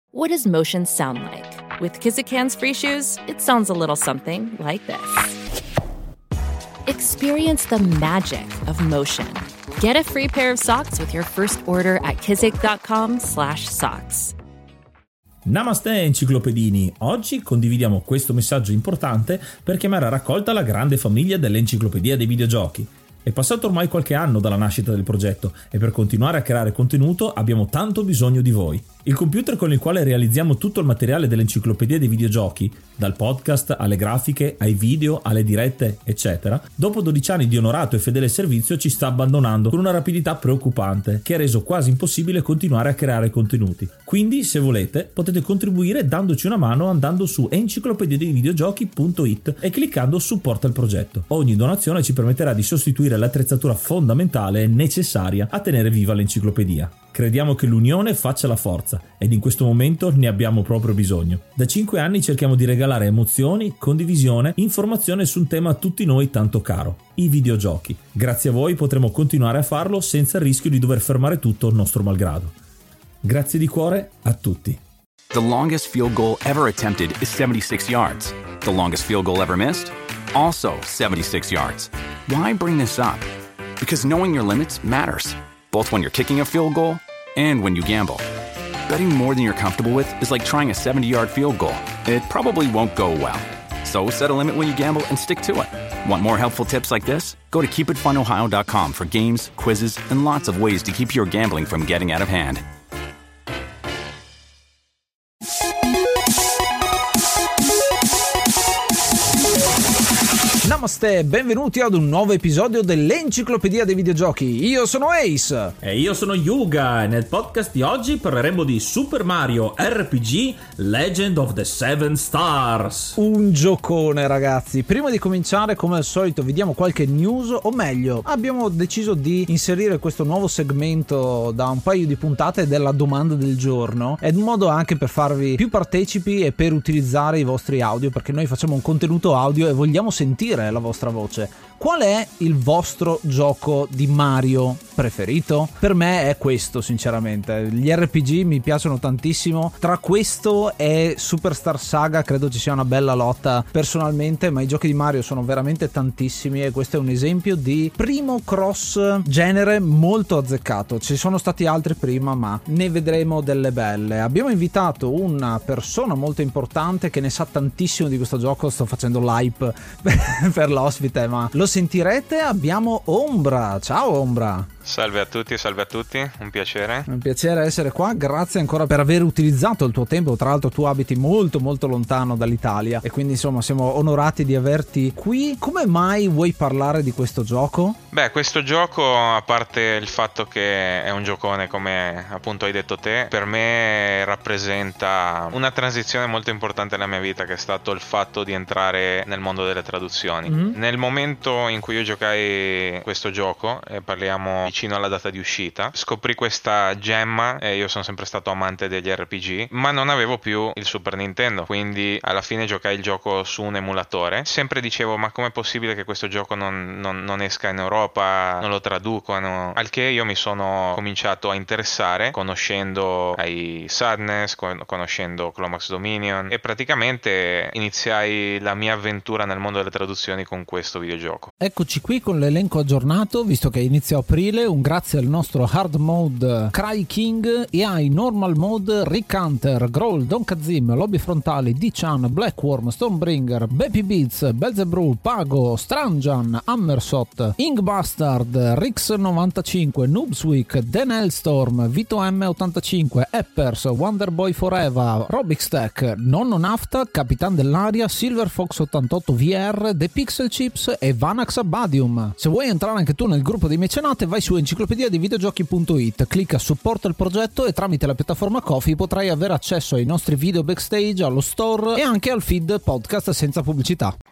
What does motion sound like? With Kizik hands-free shoes, it sounds a little something like this. Experience the magic of motion. Get a free pair of socks with your first order at kizik.com/socks. Namaste enciclopedini, oggi condividiamo questo messaggio importante per chiamare a raccolta la grande famiglia dell'Enciclopedia dei Videogiochi. È passato ormai qualche anno dalla nascita del progetto e per continuare a creare contenuto abbiamo tanto bisogno di voi. Il computer con il quale realizziamo tutto il materiale dell'Enciclopedia dei Videogiochi, dal podcast alle grafiche, ai video, alle dirette, eccetera, dopo 12 anni di onorato e fedele servizio ci sta abbandonando con una rapidità preoccupante che ha reso quasi impossibile continuare a creare contenuti. Quindi, se volete, potete contribuire dandoci una mano andando su enciclopediadeivideogiochi.it e cliccando supporta il progetto. Ogni donazione ci permetterà di sostituire l'attrezzatura fondamentale e necessaria a tenere viva l'enciclopedia. Crediamo che l'unione faccia la forza ed in questo momento ne abbiamo proprio bisogno. Da 5 anni cerchiamo di regalare emozioni, condivisione, informazione su un tema a tutti noi tanto caro, i videogiochi. Grazie a voi potremo continuare a farlo senza il rischio di dover fermare tutto nostro malgrado. Grazie di cuore a tutti. The longest field goal ever attempted is 76 yards. The longest field goal ever missed? Also 76 yards. Why bring this up? Because knowing your limits matters, both when you're kicking a field goal and when you gamble. Betting more than you're comfortable with is like trying a 70-yard field goal. It probably won't go well. So set a limit when you gamble and stick to it. Want more helpful tips like this? Go to keepitfunohio.com for games, quizzes, and lots of ways to keep your gambling from getting out of hand. Namaste, benvenuti ad un nuovo episodio dell'Enciclopedia dei Videogiochi. Io sono Ace. E io sono Yuga e nel podcast di oggi parleremo di Super Mario RPG Legend of the Seven Stars. Un giocone, ragazzi. Prima di cominciare, come al solito, vi diamo qualche news, o meglio, abbiamo deciso di inserire questo nuovo segmento da un paio di puntate della domanda del giorno. È un modo anche per farvi più partecipi e per utilizzare i vostri audio, perché noi facciamo un contenuto audio e vogliamo sentire la vostra voce. Qual è il vostro gioco di Mario preferito? Per me è questo, sinceramente. Gli RPG mi piacciono tantissimo. Tra questo e Superstar Saga credo ci sia una bella lotta personalmente, ma i giochi di Mario sono veramente tantissimi e questo è un esempio di primo cross genere molto azzeccato. Ci sono stati altri prima, ma ne vedremo delle belle. Abbiamo invitato una persona molto importante che ne sa tantissimo di questo gioco. Sto facendo l'hype per l'ospite, ma lo sentirete. Abbiamo Ombra. Ciao Ombra. Salve a tutti, un piacere. Un piacere essere qua, grazie ancora per aver utilizzato il tuo tempo. Tra l'altro tu abiti molto molto lontano dall'Italia e quindi insomma siamo onorati di averti qui. Come mai vuoi parlare di questo gioco? Beh, questo gioco, a parte il fatto che è un giocone, come appunto hai detto te, per me rappresenta una transizione molto importante nella mia vita, che è stato il fatto di entrare nel mondo delle traduzioni. Nel momento in cui io giocai questo gioco, e parliamo vicino alla data di uscita, scoprì questa gemma e io sono sempre stato amante degli RPG, ma non avevo più il Super Nintendo, quindi alla fine giocai il gioco su un emulatore. Sempre dicevo, ma com'è possibile che questo gioco non esca in Europa, non lo traducono? Al che io mi sono cominciato a interessare, conoscendo i Sadness, conoscendo Clomax Dominion, e praticamente iniziai la mia avventura nel mondo delle traduzioni con questo videogioco. Eccoci qui con l'elenco aggiornato, visto che inizia aprile. Un grazie al nostro hard mode Cry King e ai normal mode Rick Hunter, Growl, Don Kazim, Lobby Frontali, D-Chan, Blackworm, Stonebringer, Baby Beats, Belzebrew, Pago, Stranjan, Hammersot, Ingbastard, Rix95, Noobsweek, Dan Hellstorm, Vito M85, Eppers, Wonderboy Forever, Robixtech, Nonno Nafta, Capitan dell'Aria, Silver Fox 88 VR, The Pixel Chips e Vanax Abadium. Se vuoi entrare anche tu nel gruppo dei mecenate, vai su enciclopediadeivideogiochi.it, clicca supporta il progetto e tramite la piattaforma Ko-fi potrai avere accesso ai nostri video backstage, allo store e anche al feed podcast senza pubblicità.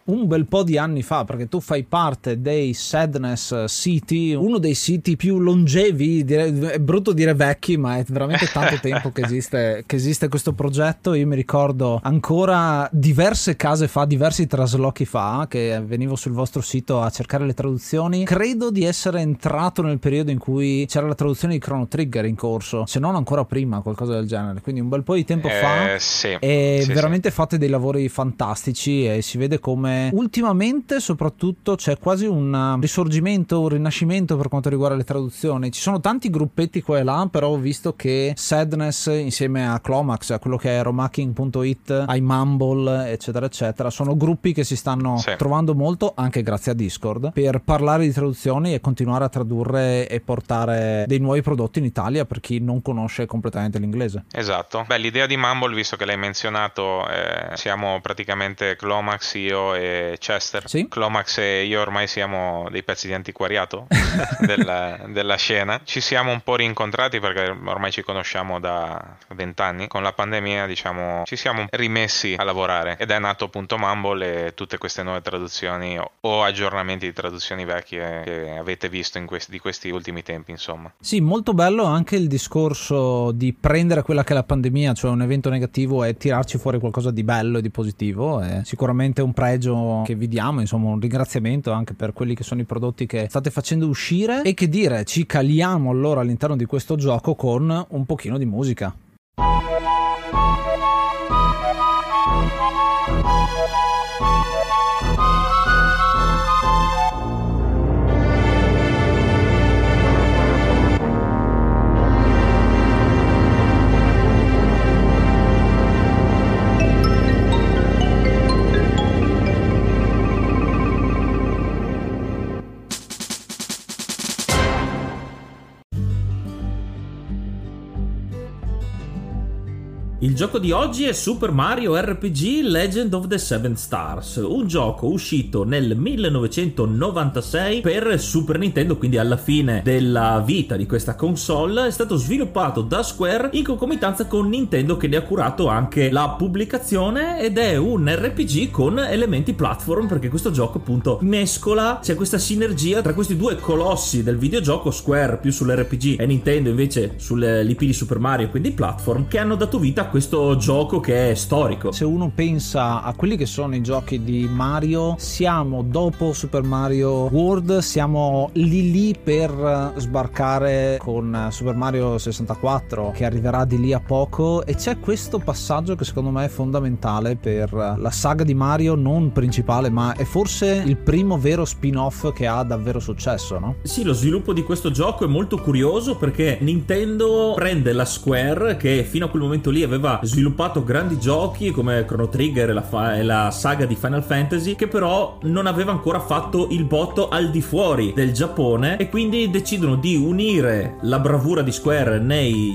un bel po' di anni fa, perché tu fai parte dei Sadness City, uno dei siti più longevi, è brutto dire vecchi, ma è veramente tanto tempo che esiste questo progetto. Io mi ricordo ancora diverse case fa, diversi traslochi fa, che venivo sul vostro sito a cercare le traduzioni. Credo di essere entrato nel periodo in cui c'era la traduzione di Chrono Trigger in corso, se non ancora prima, qualcosa del genere, quindi un bel po' di tempo fa. Sì, e sì, veramente fate dei lavori fantastici, e si vede come ultimamente soprattutto c'è quasi un risorgimento, un rinascimento per quanto riguarda le traduzioni. Ci sono tanti gruppetti qua e là, però ho visto che Sadness insieme a Clomax, a quello che è Romaking.it, ai Mumble eccetera eccetera, sono gruppi che si stanno trovando molto, anche grazie a Discord, per parlare di traduzioni e continuare a tradurre e portare dei nuovi prodotti in Italia per chi non conosce completamente l'inglese. Esatto. Beh, l'idea di Mumble, visto che l'hai menzionato, siamo praticamente Clomax, io e Chester. Sì? Clomax e io ormai siamo dei pezzi di antiquariato della scena. Ci siamo un po' rincontrati perché ormai ci conosciamo da 20 anni. Con la pandemia, diciamo, ci siamo rimessi a lavorare ed è nato appunto Mumble e tutte queste nuove traduzioni o aggiornamenti di traduzioni vecchie che avete visto di questi ultimi tempi, insomma. Sì, molto bello anche il discorso di prendere quella che è la pandemia, cioè un evento negativo, e tirarci fuori qualcosa di bello e di positivo. È sicuramente un pregio che vi diamo, insomma un ringraziamento anche per quelli che sono i prodotti che state facendo uscire. E che dire, ci caliamo allora all'interno di questo gioco con un pochino di musica. Il gioco di oggi è Super Mario RPG Legend of the Seven Stars, un gioco uscito nel 1996 per Super Nintendo, quindi alla fine della vita di questa console. È stato sviluppato da Square in concomitanza con Nintendo, che ne ha curato anche la pubblicazione, ed è un RPG con elementi platform, perché questo gioco appunto mescola, c'è questa sinergia tra questi due colossi del videogioco, Square più sull'RPG e Nintendo invece sull'IP di Super Mario, quindi platform, che hanno dato vita a questo gioco che è storico. Se uno pensa a quelli che sono i giochi di Mario, siamo dopo Super Mario World, siamo lì per sbarcare con Super Mario 64 che arriverà di lì a poco, e c'è questo passaggio che secondo me è fondamentale per la saga di Mario, non principale, ma è forse il primo vero spin-off che ha davvero successo, no? Sì, lo sviluppo di questo gioco è molto curioso, perché Nintendo prende la Square, che fino a quel momento lì aveva sviluppato grandi giochi come Chrono Trigger e la saga di Final Fantasy, che però non aveva ancora fatto il botto al di fuori del Giappone, e quindi decidono di unire la bravura di Square nei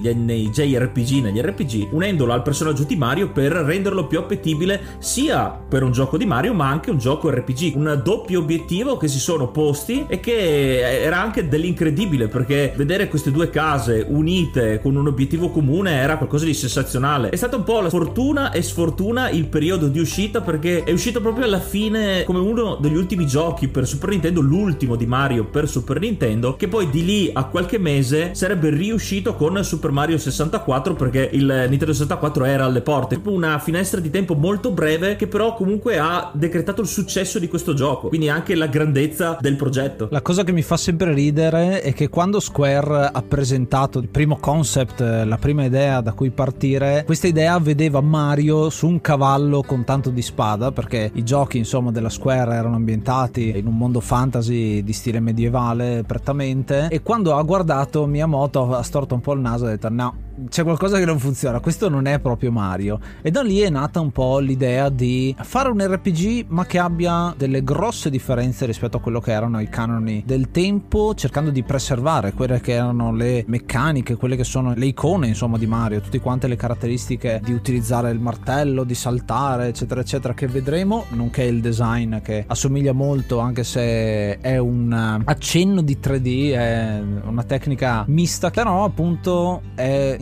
JRPG, negli RPG, unendolo al personaggio di Mario per renderlo più appetibile sia per un gioco di Mario ma anche un gioco RPG. Un doppio obiettivo che si sono posti e che era anche dell'incredibile, perché vedere queste due case unite con un obiettivo comune era qualcosa di sensazionale. È stata un po' la fortuna e sfortuna il periodo di uscita, perché è uscito proprio alla fine come uno degli ultimi giochi per Super Nintendo, l'ultimo di Mario per Super Nintendo, che poi di lì a qualche mese sarebbe riuscito con Super Mario 64, perché il Nintendo 64 era alle porte. Una finestra di tempo molto breve che però comunque ha decretato il successo di questo gioco, quindi anche la grandezza del progetto. La cosa che mi fa sempre ridere è che quando Square ha presentato il primo concept, la prima idea da cui partire, questa idea vedeva Mario su un cavallo con tanto di spada, perché i giochi insomma della Square erano ambientati in un mondo fantasy di stile medievale prettamente, e quando ha guardato Miyamoto ha storto un po' il naso e ha detto no, c'è qualcosa che non funziona, questo non è proprio Mario. E da lì è nata un po' l'idea di fare un RPG ma che abbia delle grosse differenze rispetto a quello che erano i canoni del tempo, cercando di preservare quelle che erano le meccaniche, quelle che sono le icone insomma di Mario, tutte quante le caratteristiche di utilizzare il martello, di saltare eccetera eccetera, che vedremo, nonché il design che assomiglia molto, anche se è un accenno di 3D, è una tecnica mista, però appunto è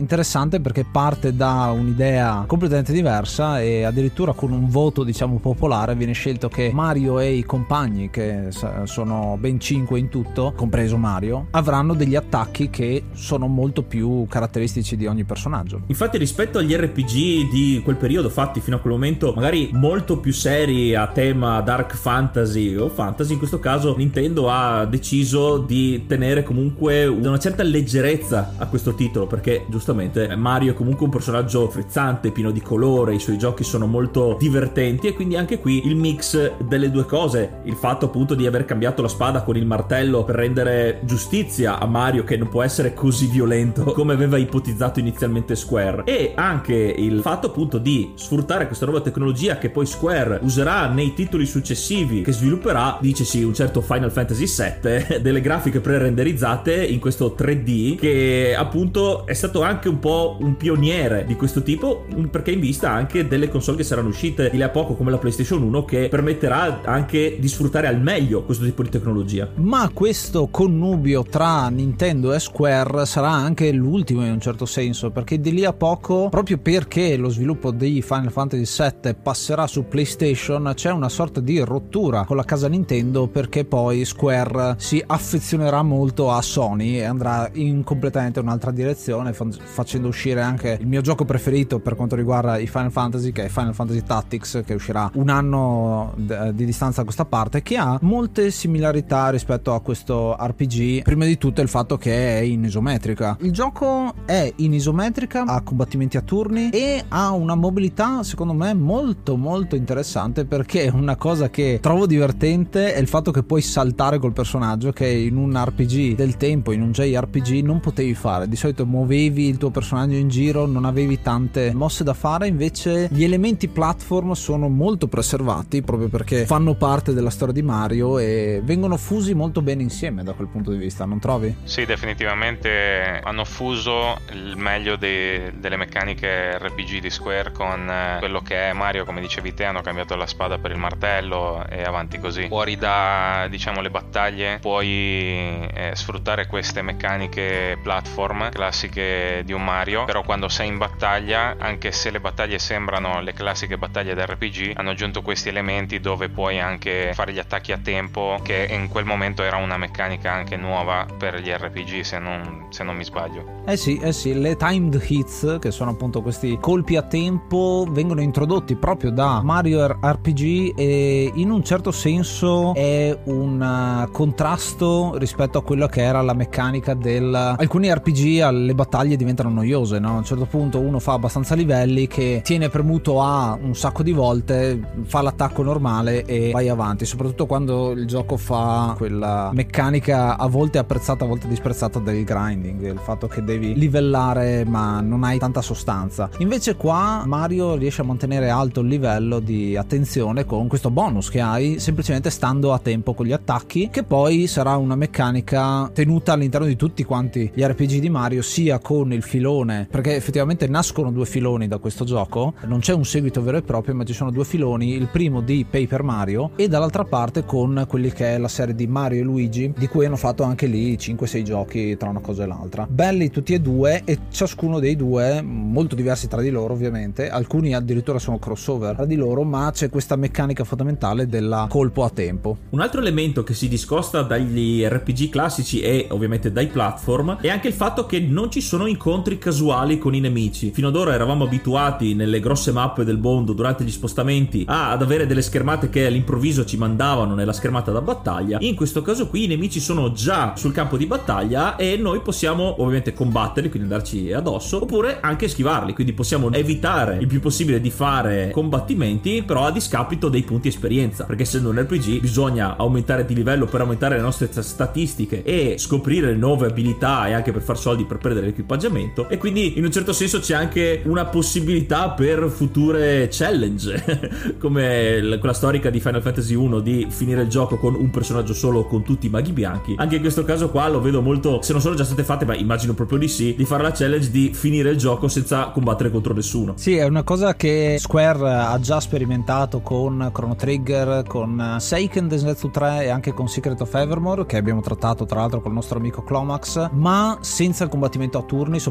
interessante perché parte da un'idea completamente diversa e addirittura con un voto diciamo popolare viene scelto che Mario e i compagni, che sono ben 5 in tutto, compreso Mario, avranno degli attacchi che sono molto più caratteristici di ogni personaggio. Infatti rispetto agli RPG di quel periodo fatti fino a quel momento magari molto più seri a tema dark fantasy o fantasy, in questo caso Nintendo ha deciso di tenere comunque una certa leggerezza a questo titolo, perché giustamente Mario è comunque un personaggio frizzante, pieno di colore, i suoi giochi sono molto divertenti e quindi anche qui il mix delle due cose, il fatto appunto di aver cambiato la spada con il martello per rendere giustizia a Mario che non può essere così violento come aveva ipotizzato inizialmente Square, e anche il fatto appunto di sfruttare questa nuova tecnologia che poi Square userà nei titoli successivi che svilupperà, dicesi un certo Final Fantasy VII, delle grafiche pre-renderizzate in questo 3D, che appunto è stato anche un po' un pioniere di questo tipo, perché in vista anche delle console che saranno uscite di lì a poco come la PlayStation 1, che permetterà anche di sfruttare al meglio questo tipo di tecnologia. Ma questo connubio tra Nintendo e Square sarà anche l'ultimo in un certo senso, perché di lì a poco, proprio perché lo sviluppo di Final Fantasy VII passerà su PlayStation, c'è una sorta di rottura con la casa Nintendo, perché poi Square si affezionerà molto a Sony e andrà in completamente un'altra direzione, facendo uscire anche il mio gioco preferito per quanto riguarda i Final Fantasy, che è Final Fantasy Tactics, che uscirà un anno di distanza a questa parte, che ha molte similarità rispetto a questo RPG. Prima di tutto il fatto che è in isometrica. Il gioco è in isometrica, ha combattimenti a turni e ha una mobilità secondo me molto molto interessante, perché una cosa che trovo divertente è il fatto che puoi saltare col personaggio, che in un RPG del tempo, in un JRPG non potevi fare. Di solito muovevi il tuo personaggio in giro, non avevi tante mosse da fare, invece gli elementi platform sono molto preservati proprio perché fanno parte della storia di Mario e vengono fusi molto bene insieme da quel punto di vista, non trovi? Sì, definitivamente hanno fuso il meglio delle meccaniche RPG di Square con quello che è Mario. Come dicevi te, hanno cambiato la spada per il martello e avanti così. Fuori da, diciamo, le battaglie puoi sfruttare queste meccaniche platform classiche di un Mario, però quando sei in battaglia, anche se le battaglie sembrano le classiche battaglie da RPG, hanno aggiunto questi elementi dove puoi anche fare gli attacchi a tempo, che in quel momento era una meccanica anche nuova per gli RPG, se non mi sbaglio. Eh sì, le timed hits, che sono appunto questi colpi a tempo, vengono introdotti proprio da Mario RPG e in un certo senso è un contrasto rispetto a quello che era la meccanica del... Alcuni RPG alle battaglie diventano noiose, no? A un certo punto uno fa abbastanza livelli che tiene premuto A un sacco di volte, fa l'attacco normale e vai avanti, soprattutto quando il gioco fa quella meccanica a volte apprezzata a volte disprezzata del grinding, il fatto che devi livellare ma non hai tanta sostanza. Invece qua Mario riesce a mantenere alto il livello di attenzione con questo bonus che hai semplicemente stando a tempo con gli attacchi, che poi sarà una meccanica tenuta all'interno di tutti quanti gli RPG di Mario, sia con il filone, perché effettivamente nascono due filoni da questo gioco, non c'è un seguito vero e proprio ma ci sono due filoni, il primo di Paper Mario e dall'altra parte con quelli che è la serie di Mario e Luigi, di cui hanno fatto anche lì 5-6 giochi tra una cosa e l'altra, belli tutti e due, e ciascuno dei due molto diversi tra di loro ovviamente, alcuni addirittura sono crossover tra di loro, ma c'è questa meccanica fondamentale della colpo a tempo. Un altro elemento che si discosta dagli RPG classici e ovviamente dai platform è anche il fatto che non ci sono incontri casuali con i nemici. Fino ad ora eravamo abituati nelle grosse mappe del mondo durante gli spostamenti ad avere delle schermate che all'improvviso ci mandavano nella schermata da battaglia. In questo caso qui i nemici sono già sul campo di battaglia e noi possiamo ovviamente combatterli, quindi andarci addosso, oppure anche schivarli, quindi possiamo evitare il più possibile di fare combattimenti, però a discapito dei punti esperienza, perché essendo un RPG bisogna aumentare di livello per aumentare le nostre statistiche e scoprire nuove abilità e anche per far soldi per prendere l'equipaggiamento, e quindi in un certo senso c'è anche una possibilità per future challenge come quella storica di Final Fantasy 1 di finire il gioco con un personaggio solo con tutti i maghi bianchi. Anche in questo caso qua lo vedo molto, se non sono già state fatte, ma immagino proprio di sì, di fare la challenge di finire il gioco senza combattere contro nessuno. Sì, è una cosa che Square ha già sperimentato con Chrono Trigger, con Seiken Densetsu 3 e anche con Secret of Evermore, che abbiamo trattato tra l'altro con il nostro amico Clomax, ma senza il combattimento a turni,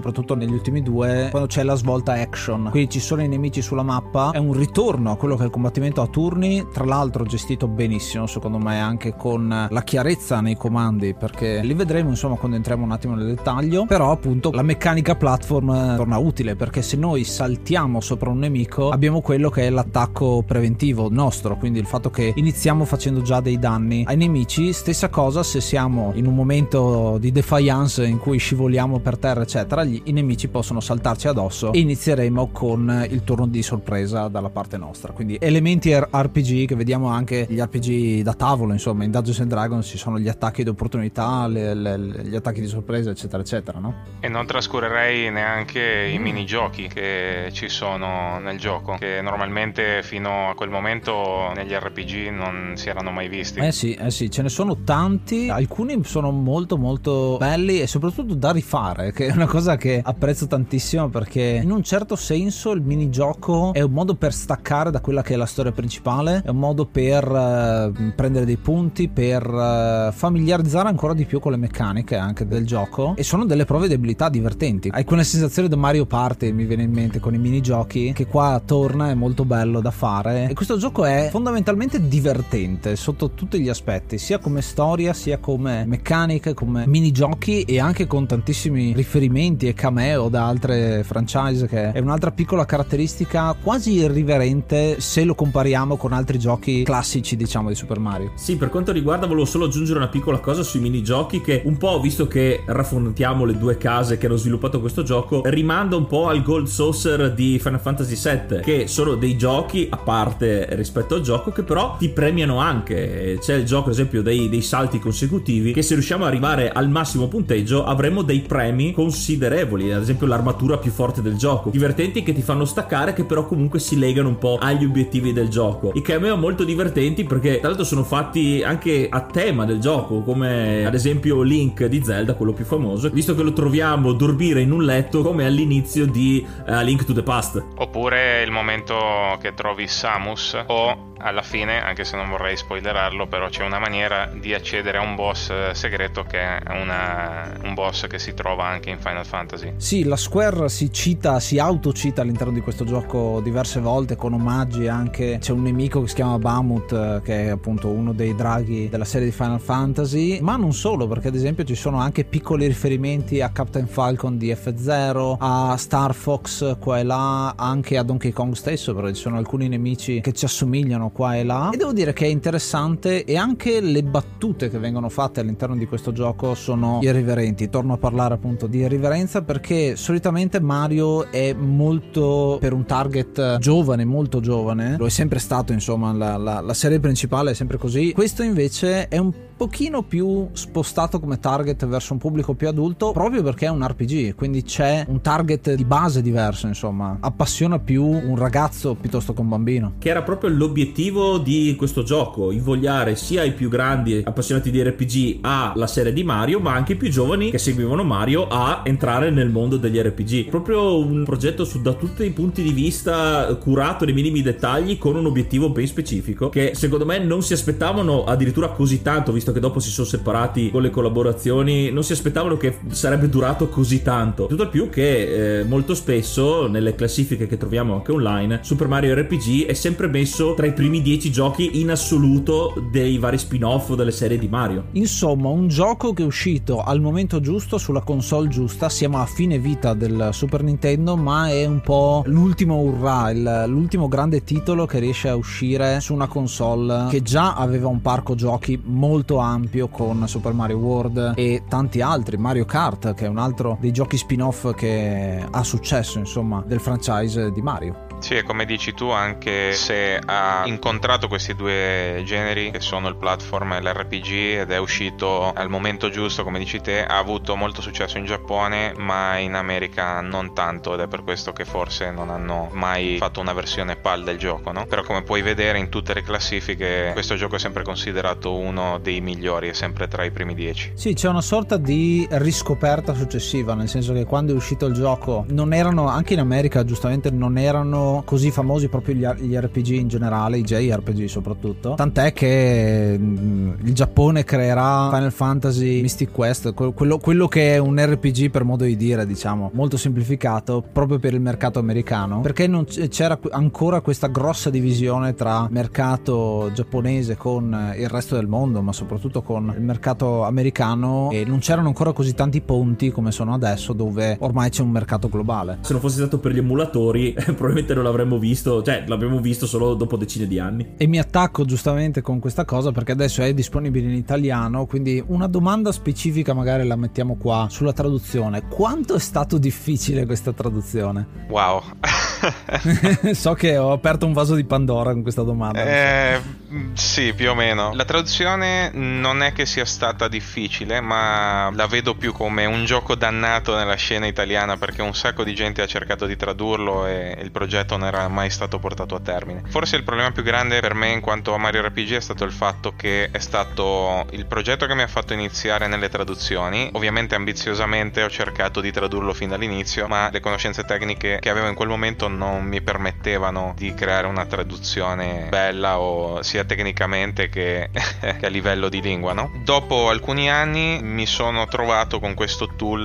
soprattutto negli ultimi due, quando c'è la svolta action, quindi ci sono i nemici sulla mappa, è un ritorno a quello che è il combattimento a turni, tra l'altro gestito benissimo secondo me, anche con la chiarezza nei comandi, perché li vedremo insomma quando entriamo un attimo nel dettaglio. Però appunto la meccanica platform torna utile, perché se noi saltiamo sopra un nemico abbiamo quello che è l'attacco preventivo nostro, quindi il fatto che iniziamo facendo già dei danni ai nemici. Stessa cosa se siamo in un momento di defiance in cui scivoliamo per terra eccetera, i nemici possono saltarci addosso e inizieremo con il turno di sorpresa dalla parte nostra. Quindi elementi RPG che vediamo anche gli RPG da tavolo, insomma in Dungeons & Dragons ci sono gli attacchi di opportunità, gli attacchi di sorpresa eccetera eccetera, no? E non trascurerei neanche i minigiochi che ci sono nel gioco, che normalmente fino a quel momento negli RPG non si erano mai visti. Sì, ce ne sono tanti, alcuni sono molto molto belli e soprattutto da rifare, che è una cosa che apprezzo tantissimo, perché in un certo senso il minigioco è un modo per staccare da quella che è la storia principale, è un modo per prendere dei punti, per familiarizzare ancora di più con le meccaniche anche del gioco, e sono delle prove di abilità divertenti. Hai quella sensazione da Mario Party, mi viene in mente, con i minigiochi, che qua torna, è molto bello da fare, e questo gioco è fondamentalmente divertente sotto tutti gli aspetti, sia come storia, sia come meccaniche, come minigiochi, e anche con tantissimi riferimenti e cameo da altre franchise, che è un'altra piccola caratteristica quasi irriverente se lo compariamo con altri giochi classici, diciamo, di Super Mario. Sì, per quanto riguarda, volevo solo aggiungere una piccola cosa sui minigiochi, che un po', visto che raffrontiamo le due case che hanno sviluppato questo gioco, rimanda un po' al Gold Saucer di Final Fantasy VII, che sono dei giochi a parte rispetto al gioco, che però ti premiano anche. C'è il gioco, ad esempio, dei salti consecutivi, che se riusciamo ad arrivare al massimo punteggio avremo dei premi considerevoli, ad esempio l'armatura più forte del gioco, divertenti, che ti fanno staccare, che però comunque si legano un po' agli obiettivi del gioco. I cameo molto divertenti, perché tra l'altro sono fatti anche a tema del gioco, come ad esempio Link di Zelda, quello più famoso, visto che lo troviamo dormire in un letto come all'inizio di Link to the Past. Oppure il momento che trovi Samus, o alla fine, anche se non vorrei spoilerarlo, però c'è una maniera di accedere a un boss segreto, che è un boss che si trova anche in Final Fantasy. Sì, la Square si autocita all'interno di questo gioco diverse volte, con omaggi anche. C'è un nemico che si chiama Bahamut, che è appunto uno dei draghi della serie di Final Fantasy, ma non solo, perché ad esempio ci sono anche piccoli riferimenti a Captain Falcon di F0, a Star Fox qua e là, anche a Donkey Kong stesso, perché ci sono alcuni nemici che ci assomigliano qua e là, e devo dire che è interessante, e anche le battute che vengono fatte all'interno di questo gioco sono irriverenti. Torno a parlare appunto di irriverenza, perché solitamente Mario è molto per un target giovane, molto giovane, lo è sempre stato, insomma, la serie principale è sempre così. Questo invece è un pochino più spostato come target verso un pubblico più adulto, proprio perché è un RPG, quindi c'è un target di base diverso, insomma, appassiona più un ragazzo piuttosto che un bambino, che era proprio l'obiettivo di questo gioco, invogliare sia i più grandi appassionati di RPG alla serie di Mario, ma anche i più giovani che seguivano Mario a entrare nel mondo degli RPG. Proprio un progetto da tutti i punti di vista, curato nei minimi dettagli, con un obiettivo ben specifico, che secondo me non si aspettavano addirittura così tanto, visto che dopo si sono separati con le collaborazioni, non si aspettavano che sarebbe durato così tanto. Tutto al più che molto spesso nelle classifiche che troviamo anche online, Super Mario RPG è sempre messo tra i primi 10 giochi in assoluto dei vari spin-off o delle serie di Mario. Insomma, un gioco che è uscito al momento giusto, sulla console giusta. Siamo a fine vita del Super Nintendo, ma è un po' l'ultimo urrà, l'ultimo grande titolo che riesce a uscire su una console che già aveva un parco giochi molto ampio con Super Mario World e tanti altri, Mario Kart, che è un altro dei giochi spin-off che ha successo, insomma, del franchise di Mario. Sì, e come dici tu, anche se ha incontrato questi due generi che sono il platform e l'RPG ed è uscito al momento giusto, come dici te, ha avuto molto successo in Giappone, ma in America non tanto, ed è per questo che forse non hanno mai fatto una versione PAL del gioco, no? Però come puoi vedere in tutte le classifiche, questo gioco è sempre considerato uno dei migliori, è sempre tra i primi 10. Sì, c'è una sorta di riscoperta successiva, nel senso che quando è uscito il gioco non erano, anche in America giustamente non erano diventano così famosi proprio gli RPG in generale, i JRPG soprattutto, tant'è che il Giappone creerà Final Fantasy Mystic Quest, quello che è un RPG per modo di dire, diciamo molto semplificato, proprio per il mercato americano, perché non c'era ancora questa grossa divisione tra mercato giapponese con il resto del mondo, ma soprattutto con il mercato americano, e non c'erano ancora così tanti ponti come sono adesso, dove ormai c'è un mercato globale. Se non fosse stato per gli emulatori probabilmente non l'avremmo visto, cioè l'abbiamo visto solo dopo decine di anni. E mi attacco giustamente con questa cosa perché adesso è disponibile in italiano, quindi una domanda specifica magari la mettiamo qua sulla traduzione: quanto è stato difficile questa traduzione? Wow. So che ho aperto un vaso di Pandora con questa domanda. Sì, più o meno. La traduzione non è che sia stata difficile, ma la vedo più come un gioco dannato nella scena italiana, perché un sacco di gente ha cercato di tradurlo e il progetto non era mai stato portato a termine. Forse il problema più grande per me in quanto a Mario RPG è stato il fatto che è stato il progetto che mi ha fatto iniziare nelle traduzioni. Ovviamente ambiziosamente ho cercato di tradurlo fin dall'inizio, ma le conoscenze tecniche che avevo in quel momento non mi permettevano di creare una traduzione bella, o sia tecnicamente che a livello di lingua, no? Dopo alcuni anni mi sono trovato con questo tool,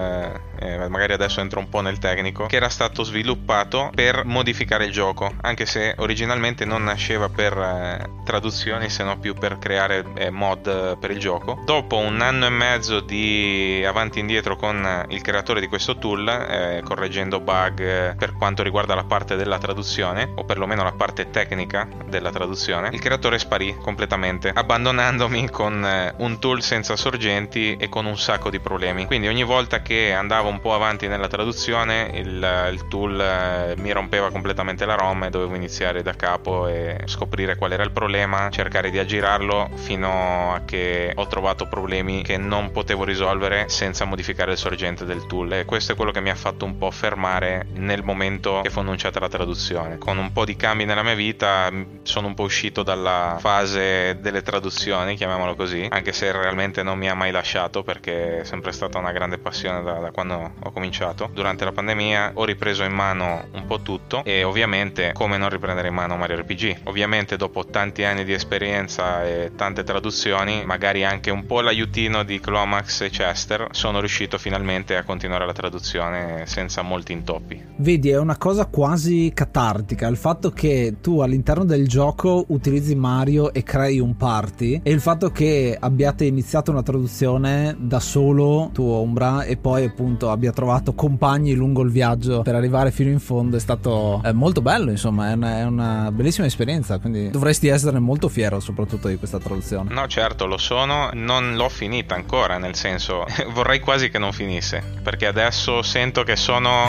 magari adesso entro un po' nel tecnico, che era stato sviluppato per modificare il gioco, anche se originalmente non nasceva per traduzioni, se no più per creare mod per il gioco. Dopo un anno e mezzo di avanti e indietro con il creatore di questo tool, correggendo bug per quanto riguarda la parte della traduzione, o perlomeno la parte tecnica della traduzione, il creatore sparì completamente, abbandonandomi con un tool senza sorgenti e con un sacco di problemi. Quindi ogni volta che andavo un po' avanti nella traduzione, il tool mi rompeva completamente la ROM e dovevo iniziare da capo e scoprire qual era il problema, cercare di aggirarlo, fino a che ho trovato problemi che non potevo risolvere senza modificare il sorgente del tool, e questo è quello che mi ha fatto un po' fermare nel momento che fu annunciata la traduzione. Con un po' di cambi nella mia vita sono un po' uscito dalla fase delle traduzioni, chiamiamolo così, anche se realmente non mi ha mai lasciato, perché è sempre stata una grande passione da quando ho cominciato. Durante la pandemia ho ripreso in mano un po' tutto, e ovviamente come non riprendere in mano Mario RPG. Ovviamente dopo tanti anni di esperienza e tante traduzioni, magari anche un po' l'aiutino di Clomax e Chester, sono riuscito finalmente a continuare la traduzione senza molti intoppi. Vedi, è una cosa quasi catartica il fatto che tu all'interno del gioco utilizzi Mario e crei un party, e il fatto che abbiate iniziato una traduzione da solo, tu Ombra, e poi appunto abbia trovato compagni lungo il viaggio per arrivare fino in fondo, è stato molto bello, insomma è una bellissima esperienza, quindi dovresti esserne molto fiero soprattutto di questa traduzione. No, certo, lo sono, non l'ho finita ancora, nel senso vorrei quasi che non finisse, perché adesso sento che sono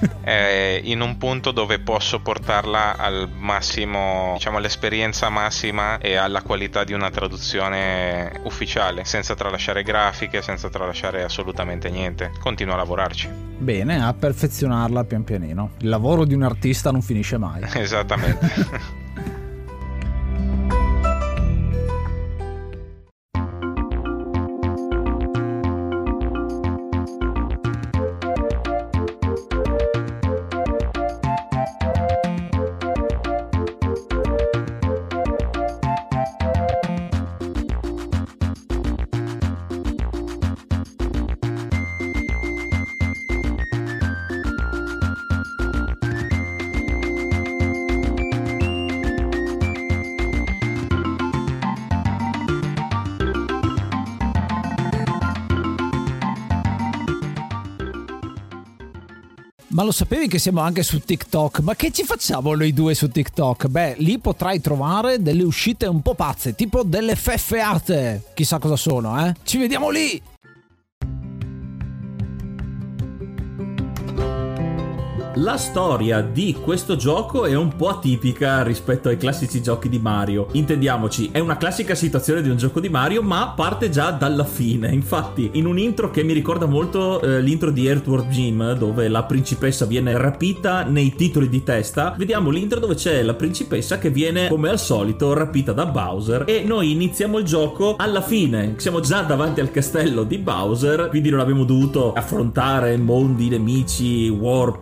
in un punto dove posso portarla al massimo, diciamo all'esperienza massima e alla qualità di una traduzione ufficiale, senza tralasciare grafiche, senza tralasciare assolutamente niente. Continuo a lavorarci. Bene, a perfezionarla pian pianino. Il lavoro di un artista non finisce mai. Esattamente. Ma lo sapevi che siamo anche su TikTok? Ma che ci facciamo noi due su TikTok? Beh, lì potrai trovare delle uscite un po' pazze, tipo delle feffeate. Chissà cosa sono, eh? Ci vediamo lì! La storia di questo gioco è un po' atipica rispetto ai classici giochi di Mario. Intendiamoci, è una classica situazione di un gioco di Mario, ma parte già dalla fine. Infatti, in un intro che mi ricorda molto l'intro di Earthworm Jim, dove la principessa viene rapita nei titoli di testa, vediamo l'intro dove c'è la principessa che viene, come al solito, rapita da Bowser, e noi iniziamo il gioco alla fine. Siamo già davanti al castello di Bowser, quindi non abbiamo dovuto affrontare mondi, nemici, warp e tutto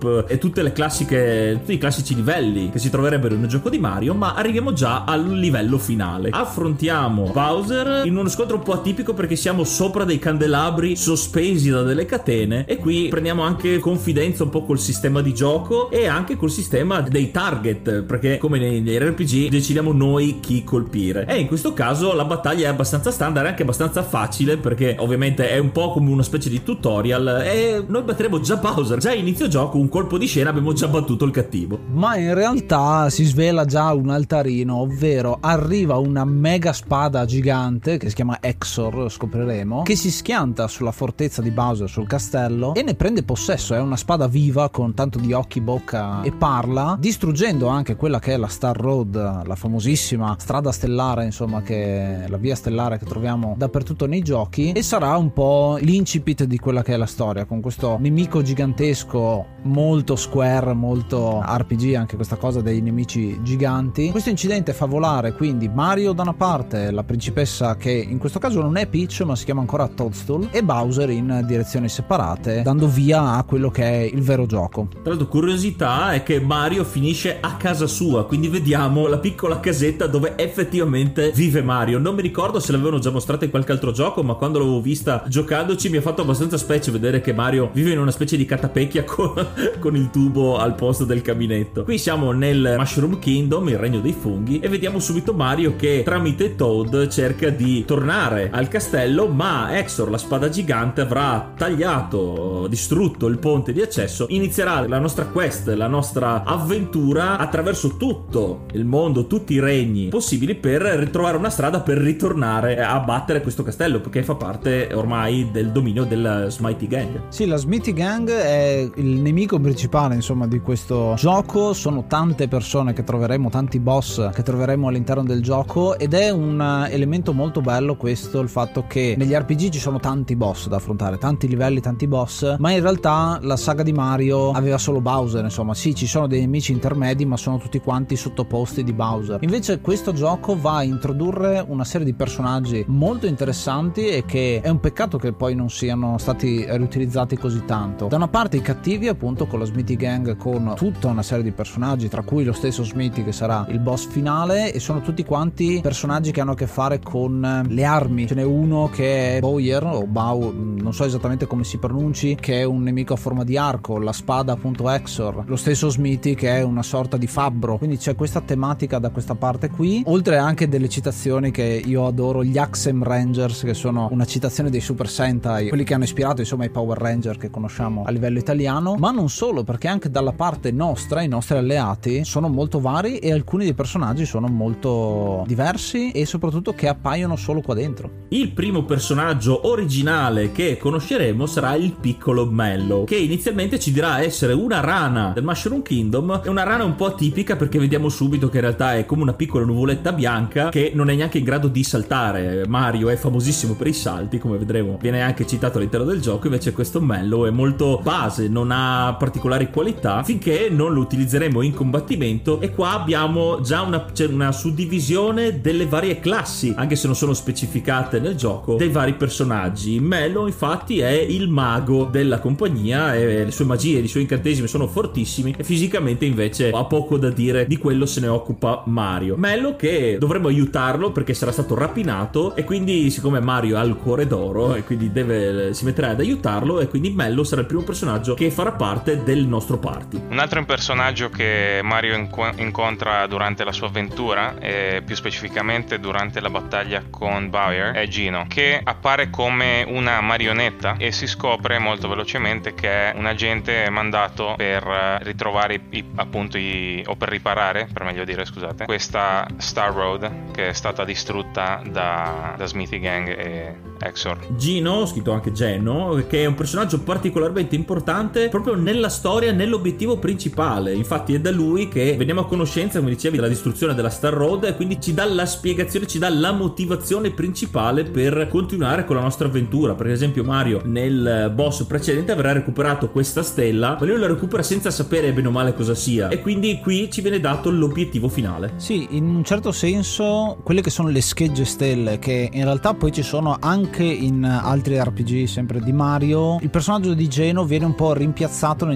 tutti i classici livelli che si troverebbero in un gioco di Mario, ma arriviamo già al livello finale. Affrontiamo Bowser in uno scontro un po' atipico perché siamo sopra dei candelabri sospesi da delle catene, e qui prendiamo anche confidenza un po' col sistema di gioco e anche col sistema dei target, perché come nei RPG decidiamo noi chi colpire, e in questo caso la battaglia è abbastanza standard e anche abbastanza facile, perché ovviamente è un po' come una specie di tutorial e noi batteremo già Bowser. Già inizio gioco, un colpo di scena, abbiamo già battuto il cattivo. Ma in realtà si svela già un altarino, ovvero arriva una mega spada gigante che si chiama Exor, scopriremo, che si schianta sulla fortezza di Bowser, sul castello, e ne prende possesso. È una spada viva con tanto di occhi, bocca e parla, distruggendo anche quella che è la Star Road, la famosissima strada stellare, insomma, che è la via stellare che troviamo dappertutto nei giochi, e sarà un po' l'incipit di quella che è la storia, con questo nemico gigantesco molto Square, molto RPG, anche questa cosa dei nemici giganti. Questo incidente fa volare quindi Mario da una parte, la principessa che in questo caso non è Peach ma si chiama ancora Toadstool, e Bowser in direzioni separate, dando via a quello che è il vero gioco. Tra l'altro, curiosità è che Mario finisce a casa sua, quindi vediamo la piccola casetta dove effettivamente vive Mario. Non mi ricordo se l'avevano già mostrata in qualche altro gioco, ma quando l'avevo vista giocandoci mi ha fatto abbastanza specie vedere che Mario vive in una specie di catapecchia con il tubo al posto del caminetto. Qui siamo nel Mushroom Kingdom, il regno dei funghi, e vediamo subito Mario che tramite Toad cerca di tornare al castello, ma Exor, la spada gigante, avrà tagliato, distrutto il ponte di accesso. Inizierà la nostra quest, la nostra avventura attraverso tutto il mondo, tutti i regni possibili, per ritrovare una strada per ritornare a battere questo castello, perché fa parte ormai del dominio della Smithy Gang. Sì, la Smithy Gang è il nemico principale, insomma, di questo gioco. Sono tante persone che troveremo, tanti boss che troveremo all'interno del gioco, ed è un elemento molto bello questo, il fatto che negli RPG ci sono tanti boss da affrontare, tanti livelli, tanti boss, ma in realtà la saga di Mario aveva solo Bowser, insomma. Sì, ci sono dei nemici intermedi, ma sono tutti quanti sottoposti di Bowser. Invece questo gioco va a introdurre una serie di personaggi molto interessanti, e che è un peccato che poi non siano stati riutilizzati così tanto. Da una parte i cattivi, appunto, con la Smithy Gang, con tutta una serie di personaggi, tra cui lo stesso Smithy che sarà il boss finale, e sono tutti quanti personaggi che hanno a che fare con le armi. Ce n'è uno che è Bowyer o non so esattamente come si pronunci, che è un nemico a forma di arco, la spada appunto Exor, lo stesso Smithy che è una sorta di fabbro, quindi c'è questa tematica da questa parte qui, oltre anche delle citazioni che io adoro, gli Axem Rangers, che sono una citazione dei Super Sentai, quelli che hanno ispirato insomma i Power Ranger che conosciamo a livello italiano, ma non solo, perché anche dalla parte nostra i nostri alleati sono molto vari, e alcuni dei personaggi sono molto diversi, e soprattutto che appaiono solo qua dentro. Il primo personaggio originale che conosceremo sarà il piccolo Mello, che inizialmente ci dirà essere una rana del Mushroom Kingdom. È una rana un po' atipica, perché vediamo subito che in realtà è come una piccola nuvoletta bianca che non è neanche in grado di saltare. Mario è famosissimo per i salti, come vedremo viene anche citato all'interno del gioco, invece questo Mello è molto base, non ha particolari qualità finché non lo utilizzeremo in combattimento, e qua abbiamo già una suddivisione delle varie classi, anche se non sono specificate nel gioco, dei vari personaggi. Mello infatti è il mago della compagnia, e le sue magie, i suoi incantesimi sono fortissimi, e fisicamente invece ha poco da dire. Di quello se ne occupa Mario. Mello che dovremmo aiutarlo perché sarà stato rapinato, e quindi siccome Mario ha il cuore d'oro e quindi si metterà ad aiutarlo, e quindi Mello sarà il primo personaggio che farà parte del nostro party. Un altro personaggio che Mario incontra durante la sua avventura, e più specificamente durante la battaglia con Bowyer, è Gino, che appare come una marionetta, e si scopre molto velocemente che è un agente mandato per ritrovare o per riparare, per meglio dire, scusate, questa Star Road che è stata distrutta da Smithy Gang e Exor. Gino, scritto anche Geno, che è un personaggio particolarmente importante proprio nella storia, nell'obiettivo principale. Infatti è da lui che veniamo a conoscenza, come dicevi, della distruzione della Star Road, e quindi ci dà la spiegazione, ci dà la motivazione principale per continuare con la nostra avventura. Per esempio Mario nel boss precedente avrà recuperato questa stella, ma lui la recupera senza sapere bene o male cosa sia, e quindi qui ci viene dato l'obiettivo finale. Sì, in un certo senso quelle che sono le schegge stelle, che in realtà poi ci sono anche in altri RPG sempre di Mario, il personaggio di Geno viene un po' rimpiazzato negli altri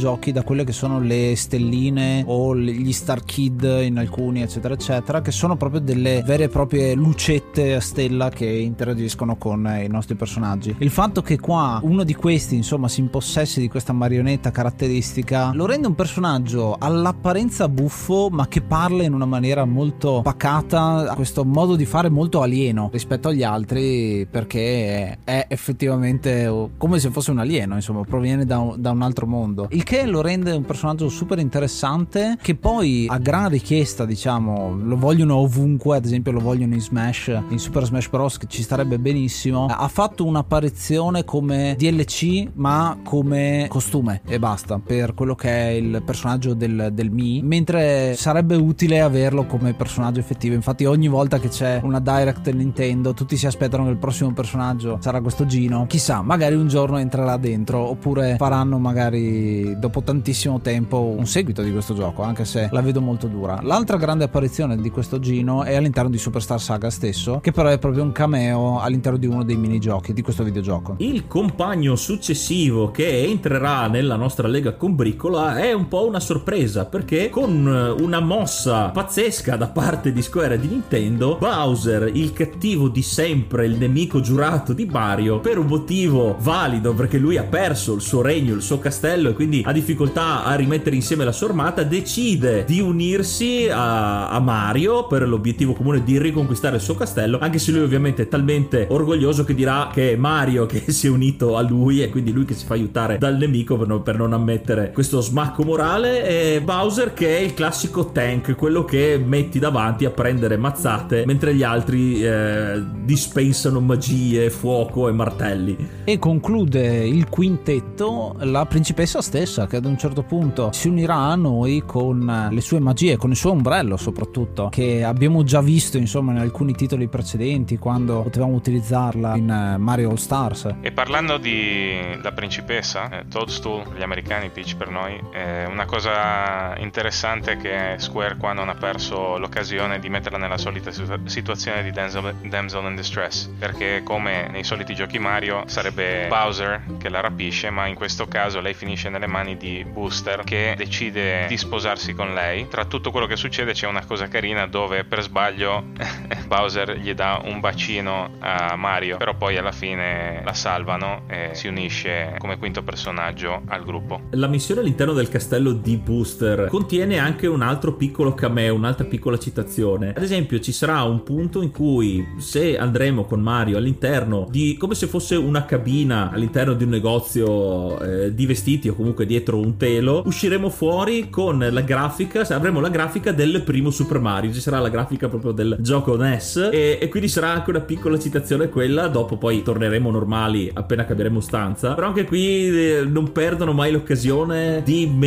videogiochi da quelle che sono le stelline o gli Star Kid in alcuni, eccetera eccetera, che sono proprio delle vere e proprie lucette a stella che interagiscono con i nostri personaggi. Il fatto che qua uno di questi insomma si impossessi di questa marionetta caratteristica lo rende un personaggio all'apparenza buffo, ma che parla in una maniera molto pacata, questo modo di fare molto alieno rispetto agli altri, perché è effettivamente come se fosse un alieno, insomma proviene da un altro mondo, il che lo rende un personaggio super interessante, che poi a gran richiesta, diciamo, lo vogliono ovunque, ad esempio lo vogliono in Smash, in Super Smash Bros, che ci starebbe benissimo. Ha fatto un'apparizione come DLC ma come costume e basta, per quello che è il personaggio del Mii, mentre sarebbe utile averlo come personaggio effettivo. Infatti ogni volta che c'è una Direct Nintendo tutti si aspettano che il prossimo personaggio sarà questo Gino. Chissà, magari un giorno entrerà dentro, oppure faranno magari dopo tantissimo tempo un seguito di questo gioco, anche se la vedo molto dura. L'altra grande apparizione di questo Gino è all'interno di Superstar Saga stesso, che però è proprio un cameo all'interno di uno dei minigiochi di questo videogioco. Il compagno successivo che entrerà nella nostra lega combricola è un po' una sorpresa, perché con una mossa pazzesca da parte di Square e di Nintendo, Bowser, il cattivo di sempre, il nemico giurato di Mario, per un motivo valido, perché lui ha perso il suo regno, il suo castello, e quindi ha difficoltà a rimettere insieme la sua armata, decide di unirsi a Mario per l'obiettivo comune di riconquistare il suo castello, anche se lui ovviamente è talmente orgoglioso che dirà che è Mario che si è unito a lui, e quindi lui che si fa aiutare dal nemico per non ammettere questo smacco morale. E Bowser che è il classico tank, quello che metti davanti a prendere mazzate mentre gli altri dispensano magie, fuoco e martelli. E conclude il quintetto la principessa stessa, che ad un certo punto si unirà a noi con le sue magie, con il suo ombrello soprattutto, che abbiamo già visto insomma in alcuni titoli precedenti quando potevamo utilizzarla in Mario All Stars. E parlando di la principessa, Toadstool per gli americani, Peach per noi, una cosa interessante è che Square qua non ha perso l'occasione di metterla nella solita situazione di damsel in distress, perché come nei soliti giochi Mario sarebbe Bowser che la rapisce, ma in questo caso lei finisce nelle mani di Booster, che decide di sposarsi con lei. Tra tutto quello che succede c'è una cosa carina dove per sbaglio Bowser gli dà un bacino a Mario, però poi alla fine la salvano e si unisce come quinto personaggio al gruppo. La missione all'interno del castello di Booster contiene anche un altro piccolo cameo, un'altra piccola citazione. Ad esempio ci sarà un punto in cui, se andremo con Mario all'interno di, come se fosse una cabina all'interno di un negozio di vestiti, o comunque dietro un telo, usciremo fuori con la grafica, avremo la grafica del primo Super Mario, ci sarà la grafica proprio del gioco NES, e quindi sarà anche una piccola citazione quella. Dopo poi torneremo normali appena cambieremo stanza, però anche qui non perdono mai l'occasione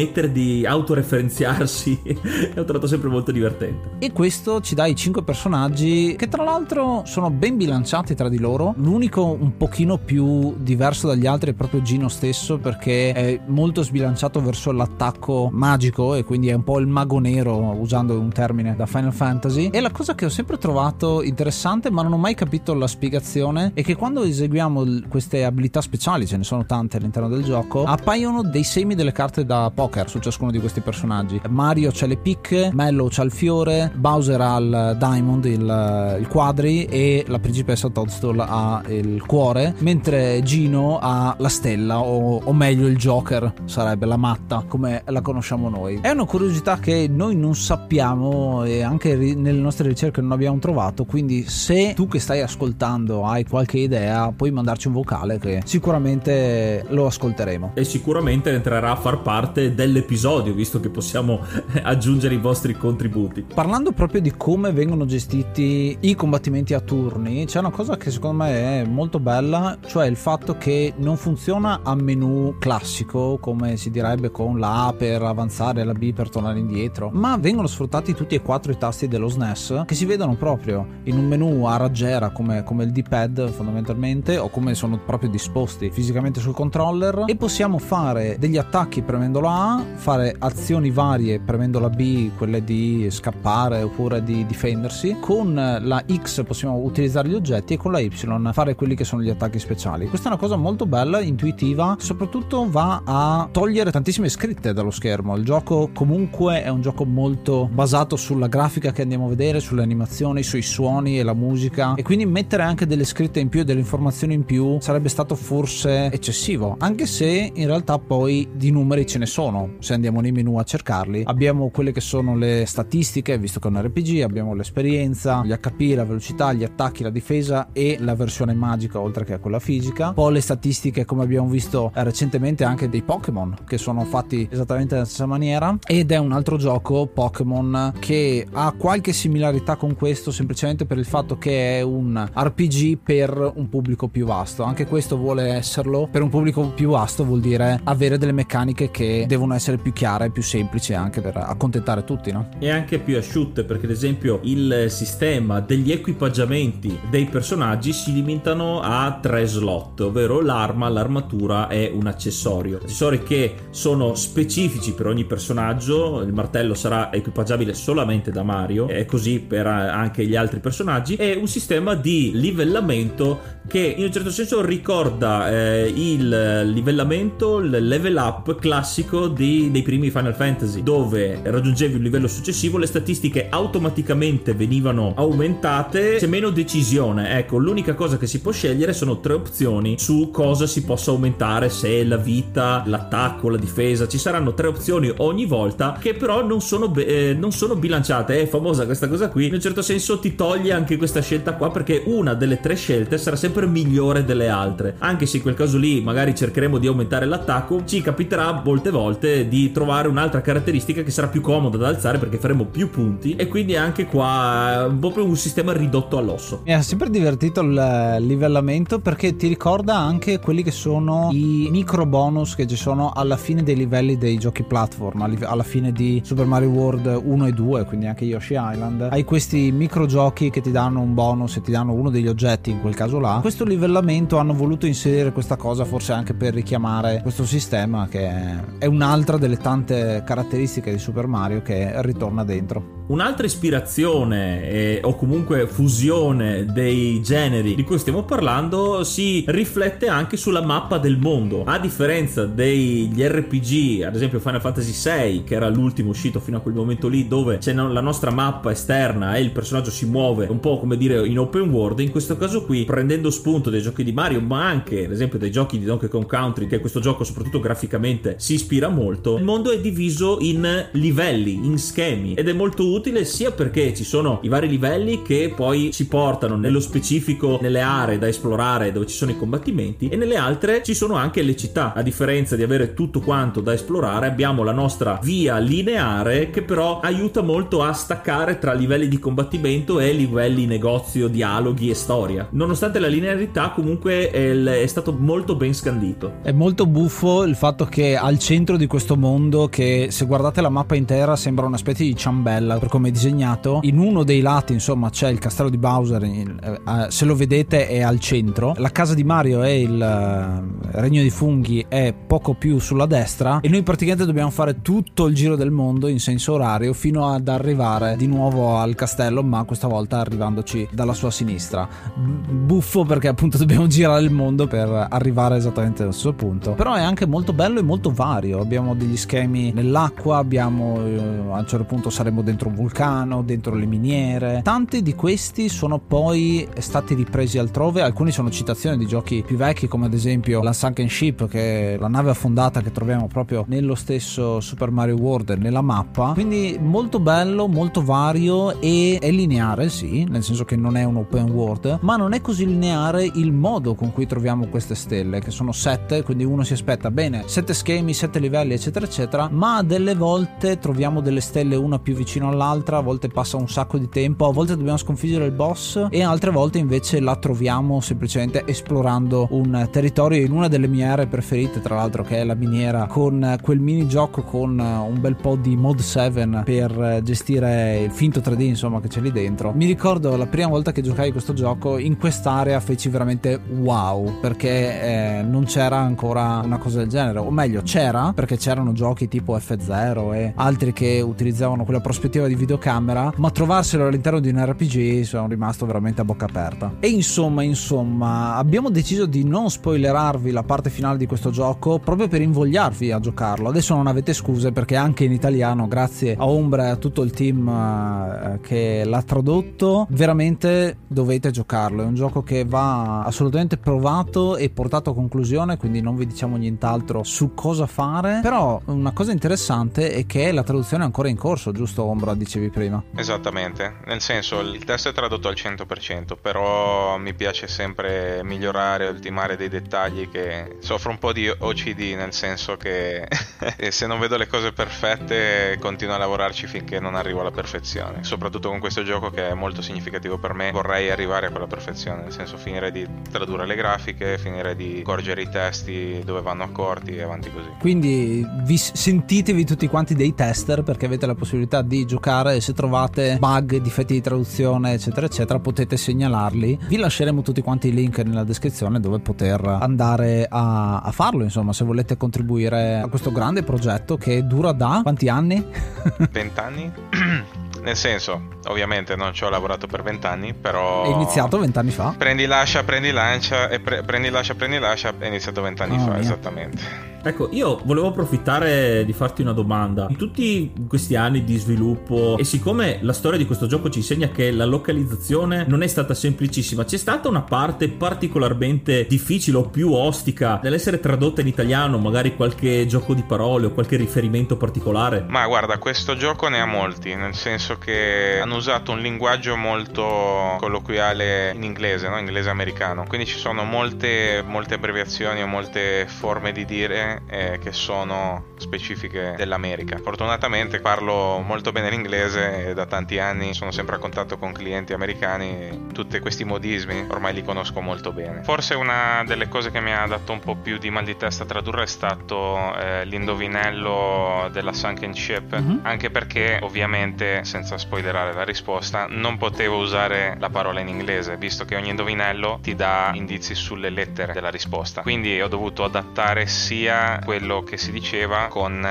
di autoreferenziarsi. L'ho trovato sempre molto divertente. E questo ci dà i 5 personaggi, che tra l'altro sono ben bilanciati tra di loro. L'unico un pochino più diverso dagli altri è proprio Gino stesso, perché è molto sbilanciato verso l'attacco magico, e quindi è un po' il mago nero, usando un termine da Final Fantasy. E la cosa che ho sempre trovato interessante, ma non ho mai capito la spiegazione, è che quando eseguiamo queste abilità speciali, ce ne sono tante all'interno del gioco, appaiono dei semi delle carte da poker su ciascuno di questi personaggi. Mario c'ha le picche, Mello c'ha il fiore, Bowser ha il diamond, il quadri, e la principessa Toadstool ha il cuore, mentre Gino ha la stella, o meglio il Joker, sarebbe la matta come la conosciamo noi. È una curiosità che noi non sappiamo, e anche nelle nostre ricerche non abbiamo trovato, quindi se tu che stai ascoltando hai qualche idea puoi mandarci un vocale, che sicuramente lo ascolteremo e sicuramente entrerà a far parte dell'episodio, visto che possiamo aggiungere i vostri contributi. Parlando proprio di come vengono gestiti i combattimenti a turni, c'è una cosa che secondo me è molto bella, cioè il fatto che non funziona a menu classico, come si direbbe con la A per avanzare e la B per tornare indietro, ma vengono sfruttati tutti e 4 i tasti dello SNES, che si vedono proprio in un menu a raggiera come il D-pad fondamentalmente, o come sono proprio disposti fisicamente sul controller, e possiamo fare degli attacchi premendo la A, fare azioni varie premendo la B, quelle di scappare oppure di difendersi. Con la X possiamo utilizzare gli oggetti, e con la Y fare quelli che sono gli attacchi speciali. Questa è una cosa molto bella, intuitiva, soprattutto va a togliere tantissime scritte dallo schermo. Il gioco comunque è un gioco molto basato sulla grafica che andiamo a vedere, sulle animazioni, sui suoni e la musica, e quindi mettere anche delle scritte in più e delle informazioni in più sarebbe stato forse eccessivo, anche se in realtà poi di numeri ce ne sono. Se andiamo nei menu a cercarli, abbiamo quelle che sono le statistiche, visto che è un RPG, abbiamo l'esperienza, gli HP, la velocità, gli attacchi, la difesa e la versione magica oltre che quella fisica. Poi le statistiche, come abbiamo visto recentemente, anche dei Pokémon che sono fatti esattamente nella stessa maniera, ed è un altro gioco Pokémon che ha qualche similarità con questo, semplicemente per il fatto che è un RPG per un pubblico più vasto. Anche questo vuole esserlo per un pubblico più vasto, vuol dire avere delle meccaniche che devono essere più chiare, più semplici, anche per accontentare tutti, no? E anche più asciutte, perché ad esempio il sistema degli equipaggiamenti dei personaggi si limitano a 3 slot, ovvero l'arma, l'armatura e un accessori che sono specifici per ogni personaggio. Il martello sarà equipaggiabile solamente da Mario, e così per anche gli altri personaggi, e un sistema di livellamento che in un certo senso ricorda il livellamento, il level up classico dei primi Final Fantasy, dove raggiungevi un livello successivo, le statistiche automaticamente venivano aumentate, c'è meno decisione. Ecco, l'unica cosa che si può scegliere sono 3 opzioni su cosa si possa aumentare, se la vita, l'attacco, la difesa. Ci saranno 3 opzioni ogni volta, che però non sono bilanciate. È famosa questa cosa qui, in un certo senso ti toglie anche questa scelta qua, perché una delle 3 scelte sarà sempre migliore delle altre. Anche se in quel caso lì magari cercheremo di aumentare l'attacco, ci capiterà molte volte di trovare un'altra caratteristica che sarà più comoda da alzare perché faremo più punti, e quindi anche qua è proprio un sistema ridotto all'osso. Mi ha sempre divertito il livellamento, perché ti ricorda anche quelli che sono i micro bonus che ci sono alla fine dei livelli dei giochi platform, alla fine di Super Mario World 1 e 2, quindi anche Yoshi Island. Hai questi micro giochi che ti danno un bonus e ti danno uno degli oggetti, in quel caso là. Questo livellamento hanno voluto inserire questa cosa, forse anche per richiamare questo sistema, che è un'altra delle tante caratteristiche di Super Mario che ritorna dentro. Un'altra ispirazione o comunque fusione dei generi di cui stiamo parlando si riflette anche sulla mappa del mondo. A differenza degli RPG, ad esempio Final Fantasy VI, che era l'ultimo uscito fino a quel momento lì, dove c'è la nostra mappa esterna e il personaggio si muove un po' come dire in open world, in questo caso qui, prendendo spunto dai giochi di Mario, ma anche ad esempio dai giochi di Donkey Kong Country, che questo gioco soprattutto graficamente si ispira molto, il mondo è diviso in livelli, in schemi, ed è molto utile sia perché ci sono i vari livelli che poi ci portano nello specifico nelle aree da esplorare dove ci sono i combattimenti, e nelle altre ci sono anche le città. A differenza di avere tutto quanto da esplorare, abbiamo la nostra via lineare che però aiuta molto a staccare tra livelli di combattimento e livelli negozio, dialoghi e storia. Nonostante la linearità, comunque è stato molto ben scandito. È molto buffo il fatto che al centro di questo mondo, che se guardate la mappa intera sembra una specie di ciambella per come è disegnato, in uno dei lati insomma c'è il castello di Bowser, se lo vedete è al centro, la casa di Mario e il regno dei funghi è poco più sulla destra, e noi praticamente dobbiamo fare tutto il giro del mondo in senso orario fino ad arrivare di nuovo al castello, ma questa volta arrivandoci dalla sua sinistra. Buffo perché appunto dobbiamo girare il mondo per arrivare esattamente al suo punto, però è anche molto bello e molto vario. Abbiamo degli schemi nell'acqua, abbiamo a un certo punto saremo dentro un vulcano, dentro le miniere. Tanti di questi sono poi stati ripresi altrove, alcuni sono citazioni di giochi più vecchi, come ad esempio la Sunken Ship, che è la nave affondata che troviamo proprio nello stesso Super Mario World nella mappa. Quindi molto bello, molto vario, e è lineare, sì, nel senso che non è un open world, ma non è così lineare il modo con cui troviamo queste stelle, che sono 7, quindi uno si aspetta bene 7 schemi, 7 livelli eccetera eccetera, ma delle volte troviamo delle stelle una più vicino all'altra, a volte passa un sacco di tempo, a volte dobbiamo sconfiggere il boss, e altre volte invece la troviamo semplicemente esplorando un territorio in una delle mie aree preferite, tra l'altro, che è la miniera, con quel minigioco con un bel po' di mod 7 per gestire il finto 3D insomma che c'è lì dentro. Mi ricordo la prima volta che giocai questo gioco, in quest'area feci veramente wow, perché non c'era ancora una cosa del genere, o meglio c'era, perché c'erano giochi tipo F0 e altri che utilizzavano quella prospettiva di videocamera, ma trovarselo all'interno di un RPG sono rimasto veramente a bocca aperta. E insomma abbiamo deciso di non spoilerarvi la parte finale di questo gioco proprio per invogliarvi a giocarlo. Adesso non avete scuse, perché anche in italiano, grazie a Ombra e a tutto il team che l'ha tradotto, veramente dovete giocarlo. È un gioco che va assolutamente provato e portato a conclusione, quindi non vi diciamo nient'altro su cosa fare. Però una cosa interessante è che la traduzione è ancora in corso, giusto Ombra, dicevi prima? Esattamente, nel senso il testo è tradotto al 100%, però mi piace sempre migliorare, ultimare dei dettagli, che soffro un po' di OCD, nel senso che se non vedo le cose perfette continuo a lavorarci finché non arrivo alla perfezione. Soprattutto con questo gioco, che è molto significativo per me, vorrei arrivare a quella perfezione, nel senso finire di tradurre le grafiche, finire di correggere i testi dove vanno accorti e avanti così. Quindi sentitevi tutti quanti dei tester, perché avete la possibilità di giocare e se trovate bug, difetti di traduzione eccetera eccetera potete segnalarli. Vi lasceremo tutti quanti i link nella descrizione dove poter andare a farlo, insomma, se volete contribuire a questo grande progetto che dura da quanti anni? 20 anni? Nel senso, ovviamente non ci ho lavorato per 20 anni, però... È iniziato 20 anni fa? Prendi, lascia, è iniziato 20 anni fa, mia. esattamente. Ecco, io volevo approfittare di farti una domanda. In tutti questi anni di sviluppo, e siccome la storia di questo gioco ci insegna che la localizzazione non è stata semplicissima, c'è stata una parte particolarmente difficile o più ostica nell'essere tradotta in italiano, magari qualche gioco di parole o qualche riferimento particolare? Ma guarda, questo gioco ne ha molti, nel senso che hanno usato un linguaggio molto colloquiale in inglese, no? Inglese americano, quindi ci sono molte abbreviazioni o molte forme di dire che sono specifiche dell'America. Fortunatamente parlo molto bene l'inglese e da tanti anni sono sempre a contatto con clienti americani, tutti questi modismi ormai li conosco molto bene. Forse una delle cose che mi ha dato un po' più di mal di testa a tradurre è stato l'indovinello della Sunken Ship, anche perché ovviamente, senza spoilerare la risposta, non potevo usare la parola in inglese, visto che ogni indovinello ti dà indizi sulle lettere della risposta, quindi ho dovuto adattare sia quello che si diceva con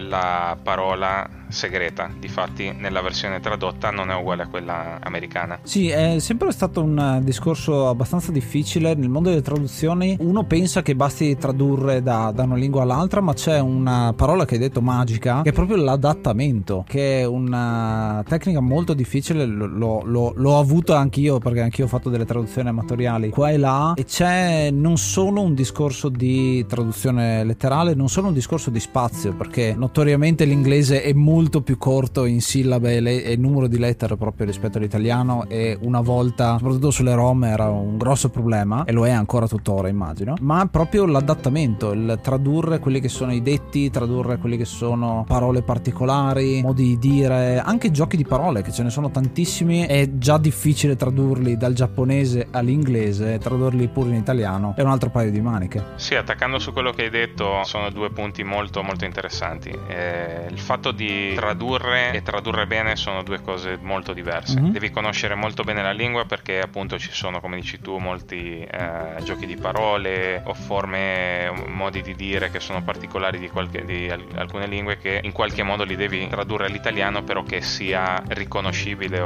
la parola segreta. Difatti nella versione tradotta non è uguale a quella americana. Sì, è sempre stato un discorso abbastanza difficile nel mondo delle traduzioni. Uno pensa che basti tradurre da una lingua all'altra, ma c'è una parola che hai detto magica, che è proprio l'adattamento, che è una tecnica molto difficile. L'ho avuto anch'io, perché anch'io ho fatto delle traduzioni amatoriali qua e là, e c'è non solo un discorso di traduzione letterale, non solo un discorso di spazio, perché notoriamente l'inglese è molto più corto in sillabe e numero di lettere proprio rispetto all'italiano, e una volta, soprattutto sulle ROM, era un grosso problema, e lo è ancora tuttora immagino. Ma proprio l'adattamento, il tradurre quelli che sono i detti, tradurre quelli che sono parole particolari, modi di dire, anche giochi di parole, che ce ne sono tantissimi. È già difficile tradurli dal giapponese all'inglese, tradurli pure in italiano è un altro paio di maniche. Sì, attaccando su quello che hai detto, sono due punti molto interessanti. Il fatto di tradurre e tradurre bene sono due cose molto diverse. Devi conoscere molto bene la lingua, perché appunto ci sono, come dici tu, molti giochi di parole o forme, modi di dire che sono particolari di alcune lingue, che in qualche modo li devi tradurre all'italiano, però che sia riconoscibile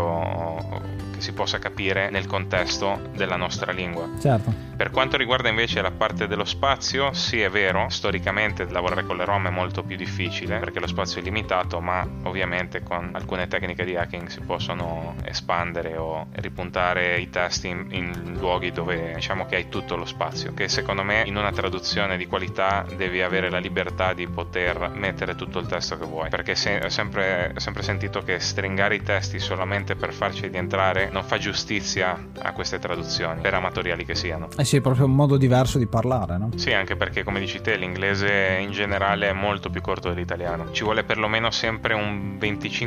o che si possa capire nel contesto della nostra lingua. Certo. Per quanto riguarda invece la parte dello spazio, sì, è vero, storicamente lavorare con le ROM è molto più difficile perché lo spazio è limitato, ma ovviamente con alcune tecniche di hacking si possono espandere o ripuntare i testi in luoghi dove diciamo che hai tutto lo spazio, che secondo me in una traduzione di qualità devi avere la libertà di poter mettere tutto il testo che vuoi, perché ho sempre sentito che stringare i testi solamente per farci rientrare non fa giustizia a queste traduzioni, per amatoriali che siano. Sì, è proprio un modo diverso di parlare, no? Sì, anche perché, come dici te, l'inglese in generale è molto più corto dell'italiano. Ci vuole perlomeno sempre un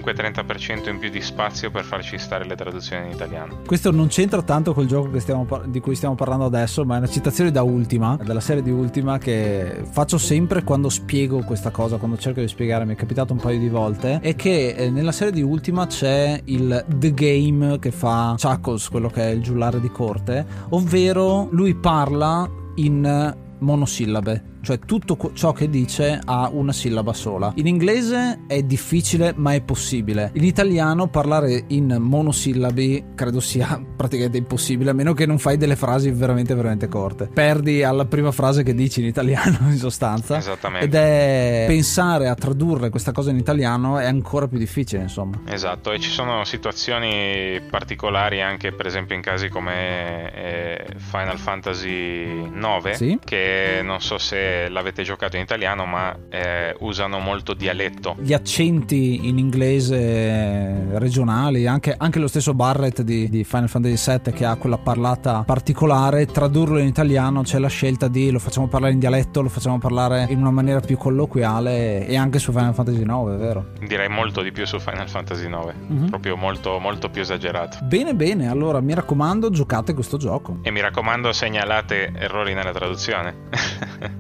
25-30% in più di spazio per farci stare le traduzioni in italiano. Questo non c'entra tanto col gioco che di cui stiamo parlando adesso, ma è una citazione da Ultima, della serie di Ultima, che faccio sempre quando spiego questa cosa, quando cerco di spiegare. Mi è capitato un paio di volte, è che nella serie di Ultima c'è il The Game che fa Chuckles, quello che è il giullare di corte, ovvero lui parla in monosillabe. cioè tutto ciò che dice ha una sillaba sola. In inglese è difficile ma è possibile. In italiano parlare in monosillabi credo sia praticamente impossibile, a meno che non fai delle frasi veramente veramente corte. Perdi alla prima frase che dici in italiano in sostanza. Esattamente. Ed è pensare a tradurre questa cosa in italiano è ancora più difficile, insomma. Esatto, e ci sono situazioni particolari anche per esempio in casi come Final Fantasy 9, sì? Che non so se l'avete giocato in italiano, ma usano molto dialetto. Gli accenti in inglese regionali, anche lo stesso Barret di Final Fantasy VII, che ha quella parlata particolare, tradurlo in italiano c'è la scelta di lo facciamo parlare in dialetto, lo facciamo parlare in una maniera più colloquiale, e anche su Final Fantasy IX, è vero? Direi molto di più su Final Fantasy IX, proprio molto, molto più esagerato. Bene, allora mi raccomando, giocate questo gioco. E mi raccomando, segnalate errori nella traduzione.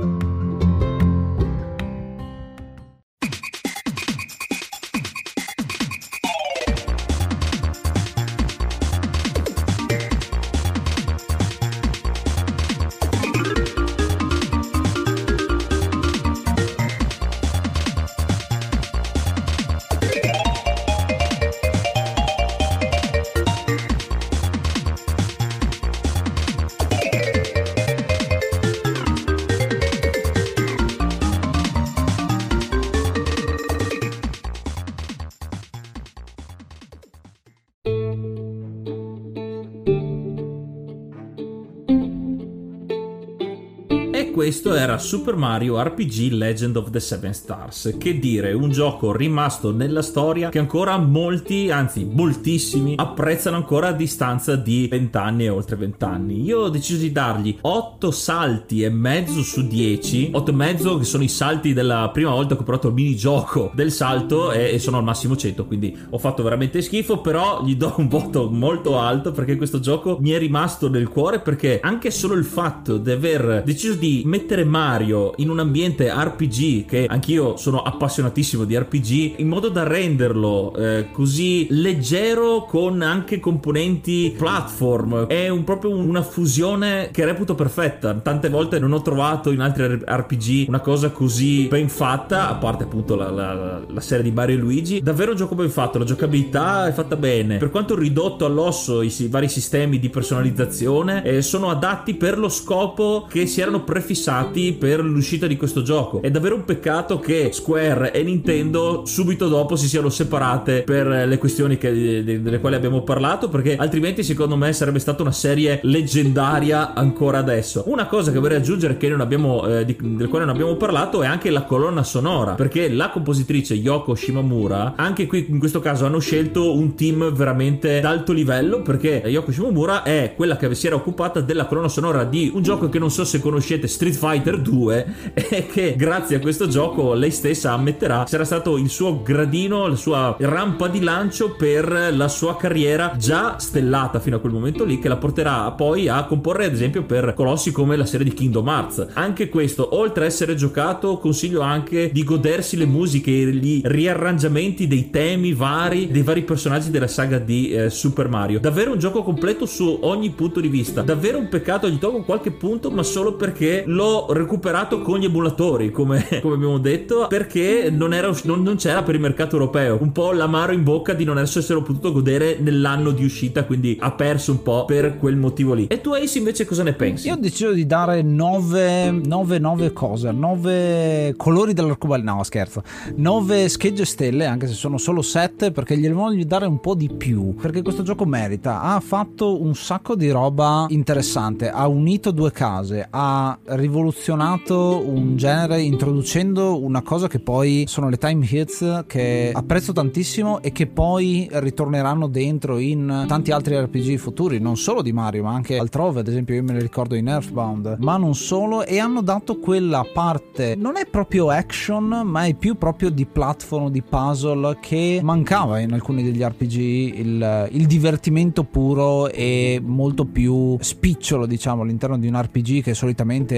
Questo era Super Mario RPG Legend of the Seven Stars. Che dire, un gioco rimasto nella storia che ancora molti, anzi moltissimi, apprezzano ancora a distanza di 20 anni e oltre 20 anni. Io ho deciso di dargli 8 salti e mezzo su 10. 8 e mezzo che sono i salti della prima volta che ho provato il minigioco del salto, e sono al massimo 100, quindi ho fatto veramente schifo, però gli do un voto molto alto perché questo gioco mi è rimasto nel cuore, perché anche solo il fatto di aver deciso di mettere Mario in un ambiente RPG, che anch'io sono appassionatissimo di RPG, in modo da renderlo così leggero con anche componenti platform, è proprio una fusione che reputo perfetta. Tante volte non ho trovato in altri RPG una cosa così ben fatta, a parte appunto la serie di Mario e Luigi. Davvero un gioco ben fatto, la giocabilità è fatta bene, per quanto ridotto all'osso i vari sistemi di personalizzazione sono adatti per lo scopo che si erano prefissati per l'uscita di questo gioco. È davvero un peccato che Square e Nintendo subito dopo si siano separate per le questioni delle quali abbiamo parlato, perché altrimenti secondo me sarebbe stata una serie leggendaria ancora adesso. Una cosa che vorrei aggiungere che del quale non abbiamo parlato è anche la colonna sonora, perché la compositrice Yoko Shimomura, anche qui in questo caso hanno scelto un team veramente d'alto livello, perché Yoko Shimomura è quella che si era occupata della colonna sonora di un gioco che non so se conoscete, Street Fighter 2, e che grazie a questo gioco lei stessa ammetterà sarà stato il suo gradino, la sua rampa di lancio per la sua carriera già stellata fino a quel momento lì, che la porterà poi a comporre ad esempio per colossi come la serie di Kingdom Hearts. Anche questo, oltre a essere giocato, consiglio anche di godersi le musiche, gli riarrangiamenti dei temi dei vari personaggi della saga di Super Mario. Davvero un gioco completo su ogni punto di vista. Davvero un peccato, gli tolgo qualche punto, ma solo perché l'ho recuperato con gli emulatori, come abbiamo detto, perché non c'era per il mercato europeo. Un po' l'amaro in bocca di non esserselo potuto godere nell'anno di uscita, quindi ha perso un po' per quel motivo lì. E tu, Ace, invece cosa ne pensi? Io ho deciso di dare 9 colori dell'arcobaleno, no scherzo, 9 schegge stelle, anche se sono solo 7, perché gliene voglio dare un po' di più, perché questo gioco merita. Ha fatto un sacco di roba interessante, ha unito due case, ha rivoluzionato un genere introducendo una cosa che poi sono le time hits, che apprezzo tantissimo e che poi ritorneranno dentro in tanti altri RPG futuri, non solo di Mario ma anche altrove. Ad esempio io me ne ricordo in Earthbound, ma non solo, e hanno dato quella parte, non è proprio action ma è più proprio di platform, di puzzle, che mancava in alcuni degli RPG, il divertimento puro e molto più spicciolo, diciamo, all'interno di un RPG che solitamente ha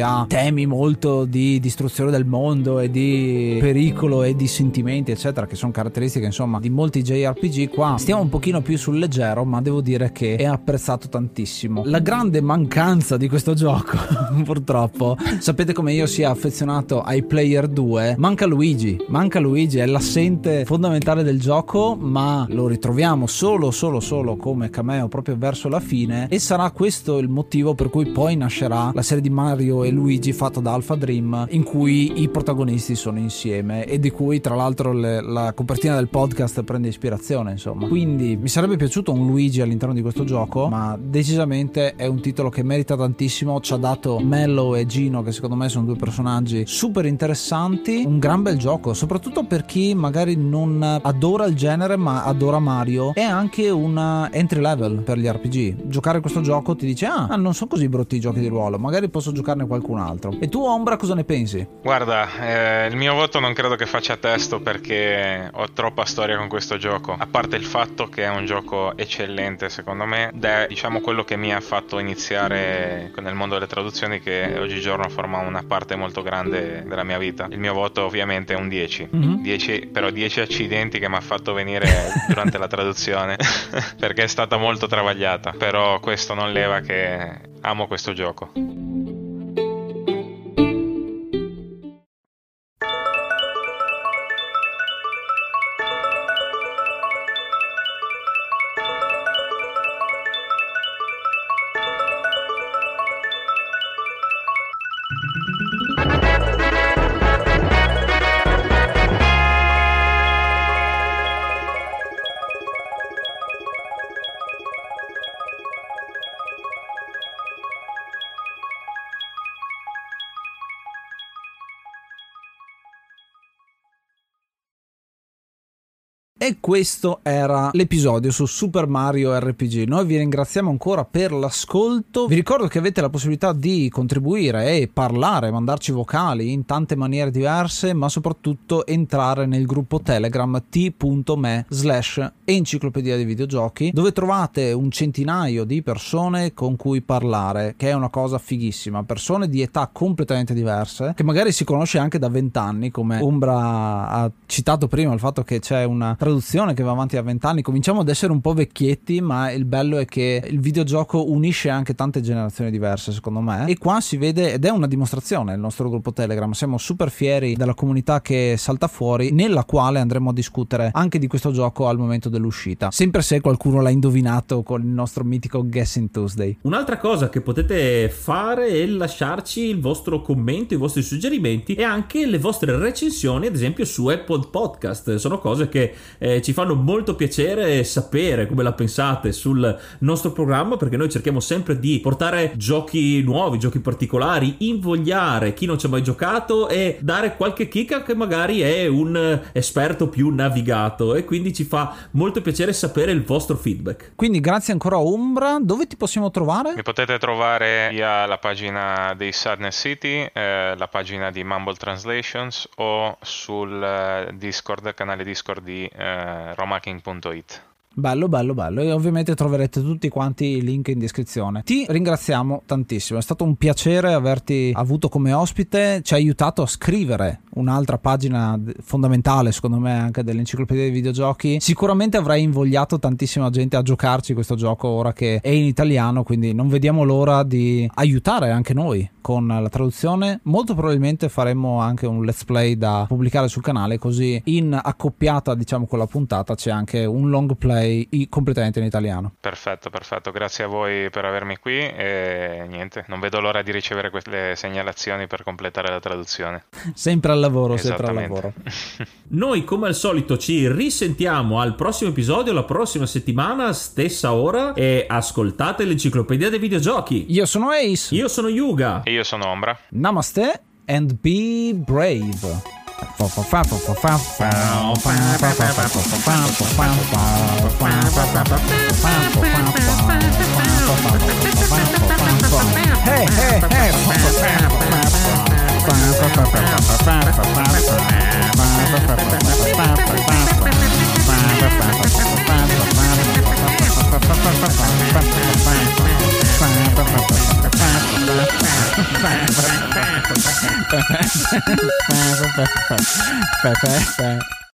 ha temi molto di distruzione del mondo e di pericolo e di sentimenti eccetera, che sono caratteristiche insomma di molti JRPG, qua stiamo un pochino più sul leggero, ma devo dire che è apprezzato tantissimo. La grande mancanza di questo gioco purtroppo, sapete come io sia affezionato ai Player 2, manca Luigi, è l'assente fondamentale del gioco, ma lo ritroviamo solo come cameo proprio verso la fine, e sarà questo il motivo per cui poi nascerà la serie di Mario e Luigi fatta da Alpha Dream, in cui i protagonisti sono insieme e di cui tra l'altro la copertina del podcast prende ispirazione, insomma. Quindi mi sarebbe piaciuto un Luigi all'interno di questo gioco, ma decisamente è un titolo che merita tantissimo. Ci ha dato Mello e Gino, che secondo me sono due personaggi super interessanti, un gran bel gioco, soprattutto per chi magari non adora il genere ma adora Mario. È anche una entry level per gli RPG. Giocare questo gioco ti dice non sono così brutti i giochi di ruolo, magari posso giocarne qualcun altro. E tu, Ombra, cosa ne pensi? Guarda, il mio voto non credo che faccia testo, perché ho troppa storia con questo gioco, a parte il fatto che è un gioco eccellente secondo me, ed è diciamo quello che mi ha fatto iniziare nel mondo delle traduzioni, che oggigiorno forma una parte molto grande della mia vita. Il mio voto ovviamente è un 10. 10, però 10 accidenti che mi ha fatto venire durante la traduzione perché è stata molto travagliata, però questo non leva che amo questo gioco. E questo era l'episodio su Super Mario RPG. Noi vi ringraziamo ancora per l'ascolto. Vi ricordo che avete la possibilità di contribuire e parlare, mandarci vocali in tante maniere diverse, ma soprattutto entrare nel gruppo Telegram t.me/enciclopedia dei videogiochi, dove trovate un centinaio di persone con cui parlare, che è una cosa fighissima. Persone di età completamente diverse, che magari si conosce anche da 20 anni, come Umbra ha citato prima, il fatto che c'è una traduzione che va avanti da 20 anni. Cominciamo ad essere un po' vecchietti, ma il bello è che il videogioco unisce anche tante generazioni diverse, secondo me, e qua si vede, ed è una dimostrazione il nostro gruppo Telegram. Siamo super fieri della comunità che salta fuori, nella quale andremo a discutere anche di questo gioco al momento dell'uscita, sempre se qualcuno l'ha indovinato con il nostro mitico Guessing Tuesday. Un'altra cosa che potete fare è lasciarci il vostro commento, i vostri suggerimenti e anche le vostre recensioni, ad esempio su Apple Podcast. Sono cose che ci fanno molto piacere sapere come la pensate sul nostro programma, perché noi cerchiamo sempre di portare giochi nuovi, giochi particolari, invogliare chi non ci ha mai giocato e dare qualche chicca che magari è un esperto più navigato, e quindi ci fa molto piacere sapere il vostro feedback. Quindi grazie ancora a Umbra. Dove ti possiamo trovare? Mi potete trovare via la pagina dei Sadness City, la pagina di Mumble Translations, o sul Discord, canale Discord di romaking.it. Bello, e ovviamente troverete tutti quanti i link in descrizione. Ti ringraziamo tantissimo, è stato un piacere averti avuto come ospite, ci ha aiutato a scrivere un'altra pagina fondamentale secondo me anche dell'enciclopedia dei videogiochi. Sicuramente avrai invogliato tantissima gente a giocarci questo gioco ora che è in italiano, quindi non vediamo l'ora di aiutare anche noi con la traduzione. Molto probabilmente faremo anche un let's play da pubblicare sul canale, così in accoppiata diciamo con la puntata c'è anche un long play completamente in italiano. Perfetto, grazie a voi per avermi qui e niente, non vedo l'ora di ricevere queste segnalazioni per completare la traduzione. Sempre al lavoro, sempre al lavoro. Noi come al solito ci risentiamo al prossimo episodio, la prossima settimana, stessa ora, e ascoltate l'enciclopedia dei videogiochi. Io sono Ace. Io sono Yuga. E io sono Ombra. Namaste and be brave. Hey, hey, hey. Pepe.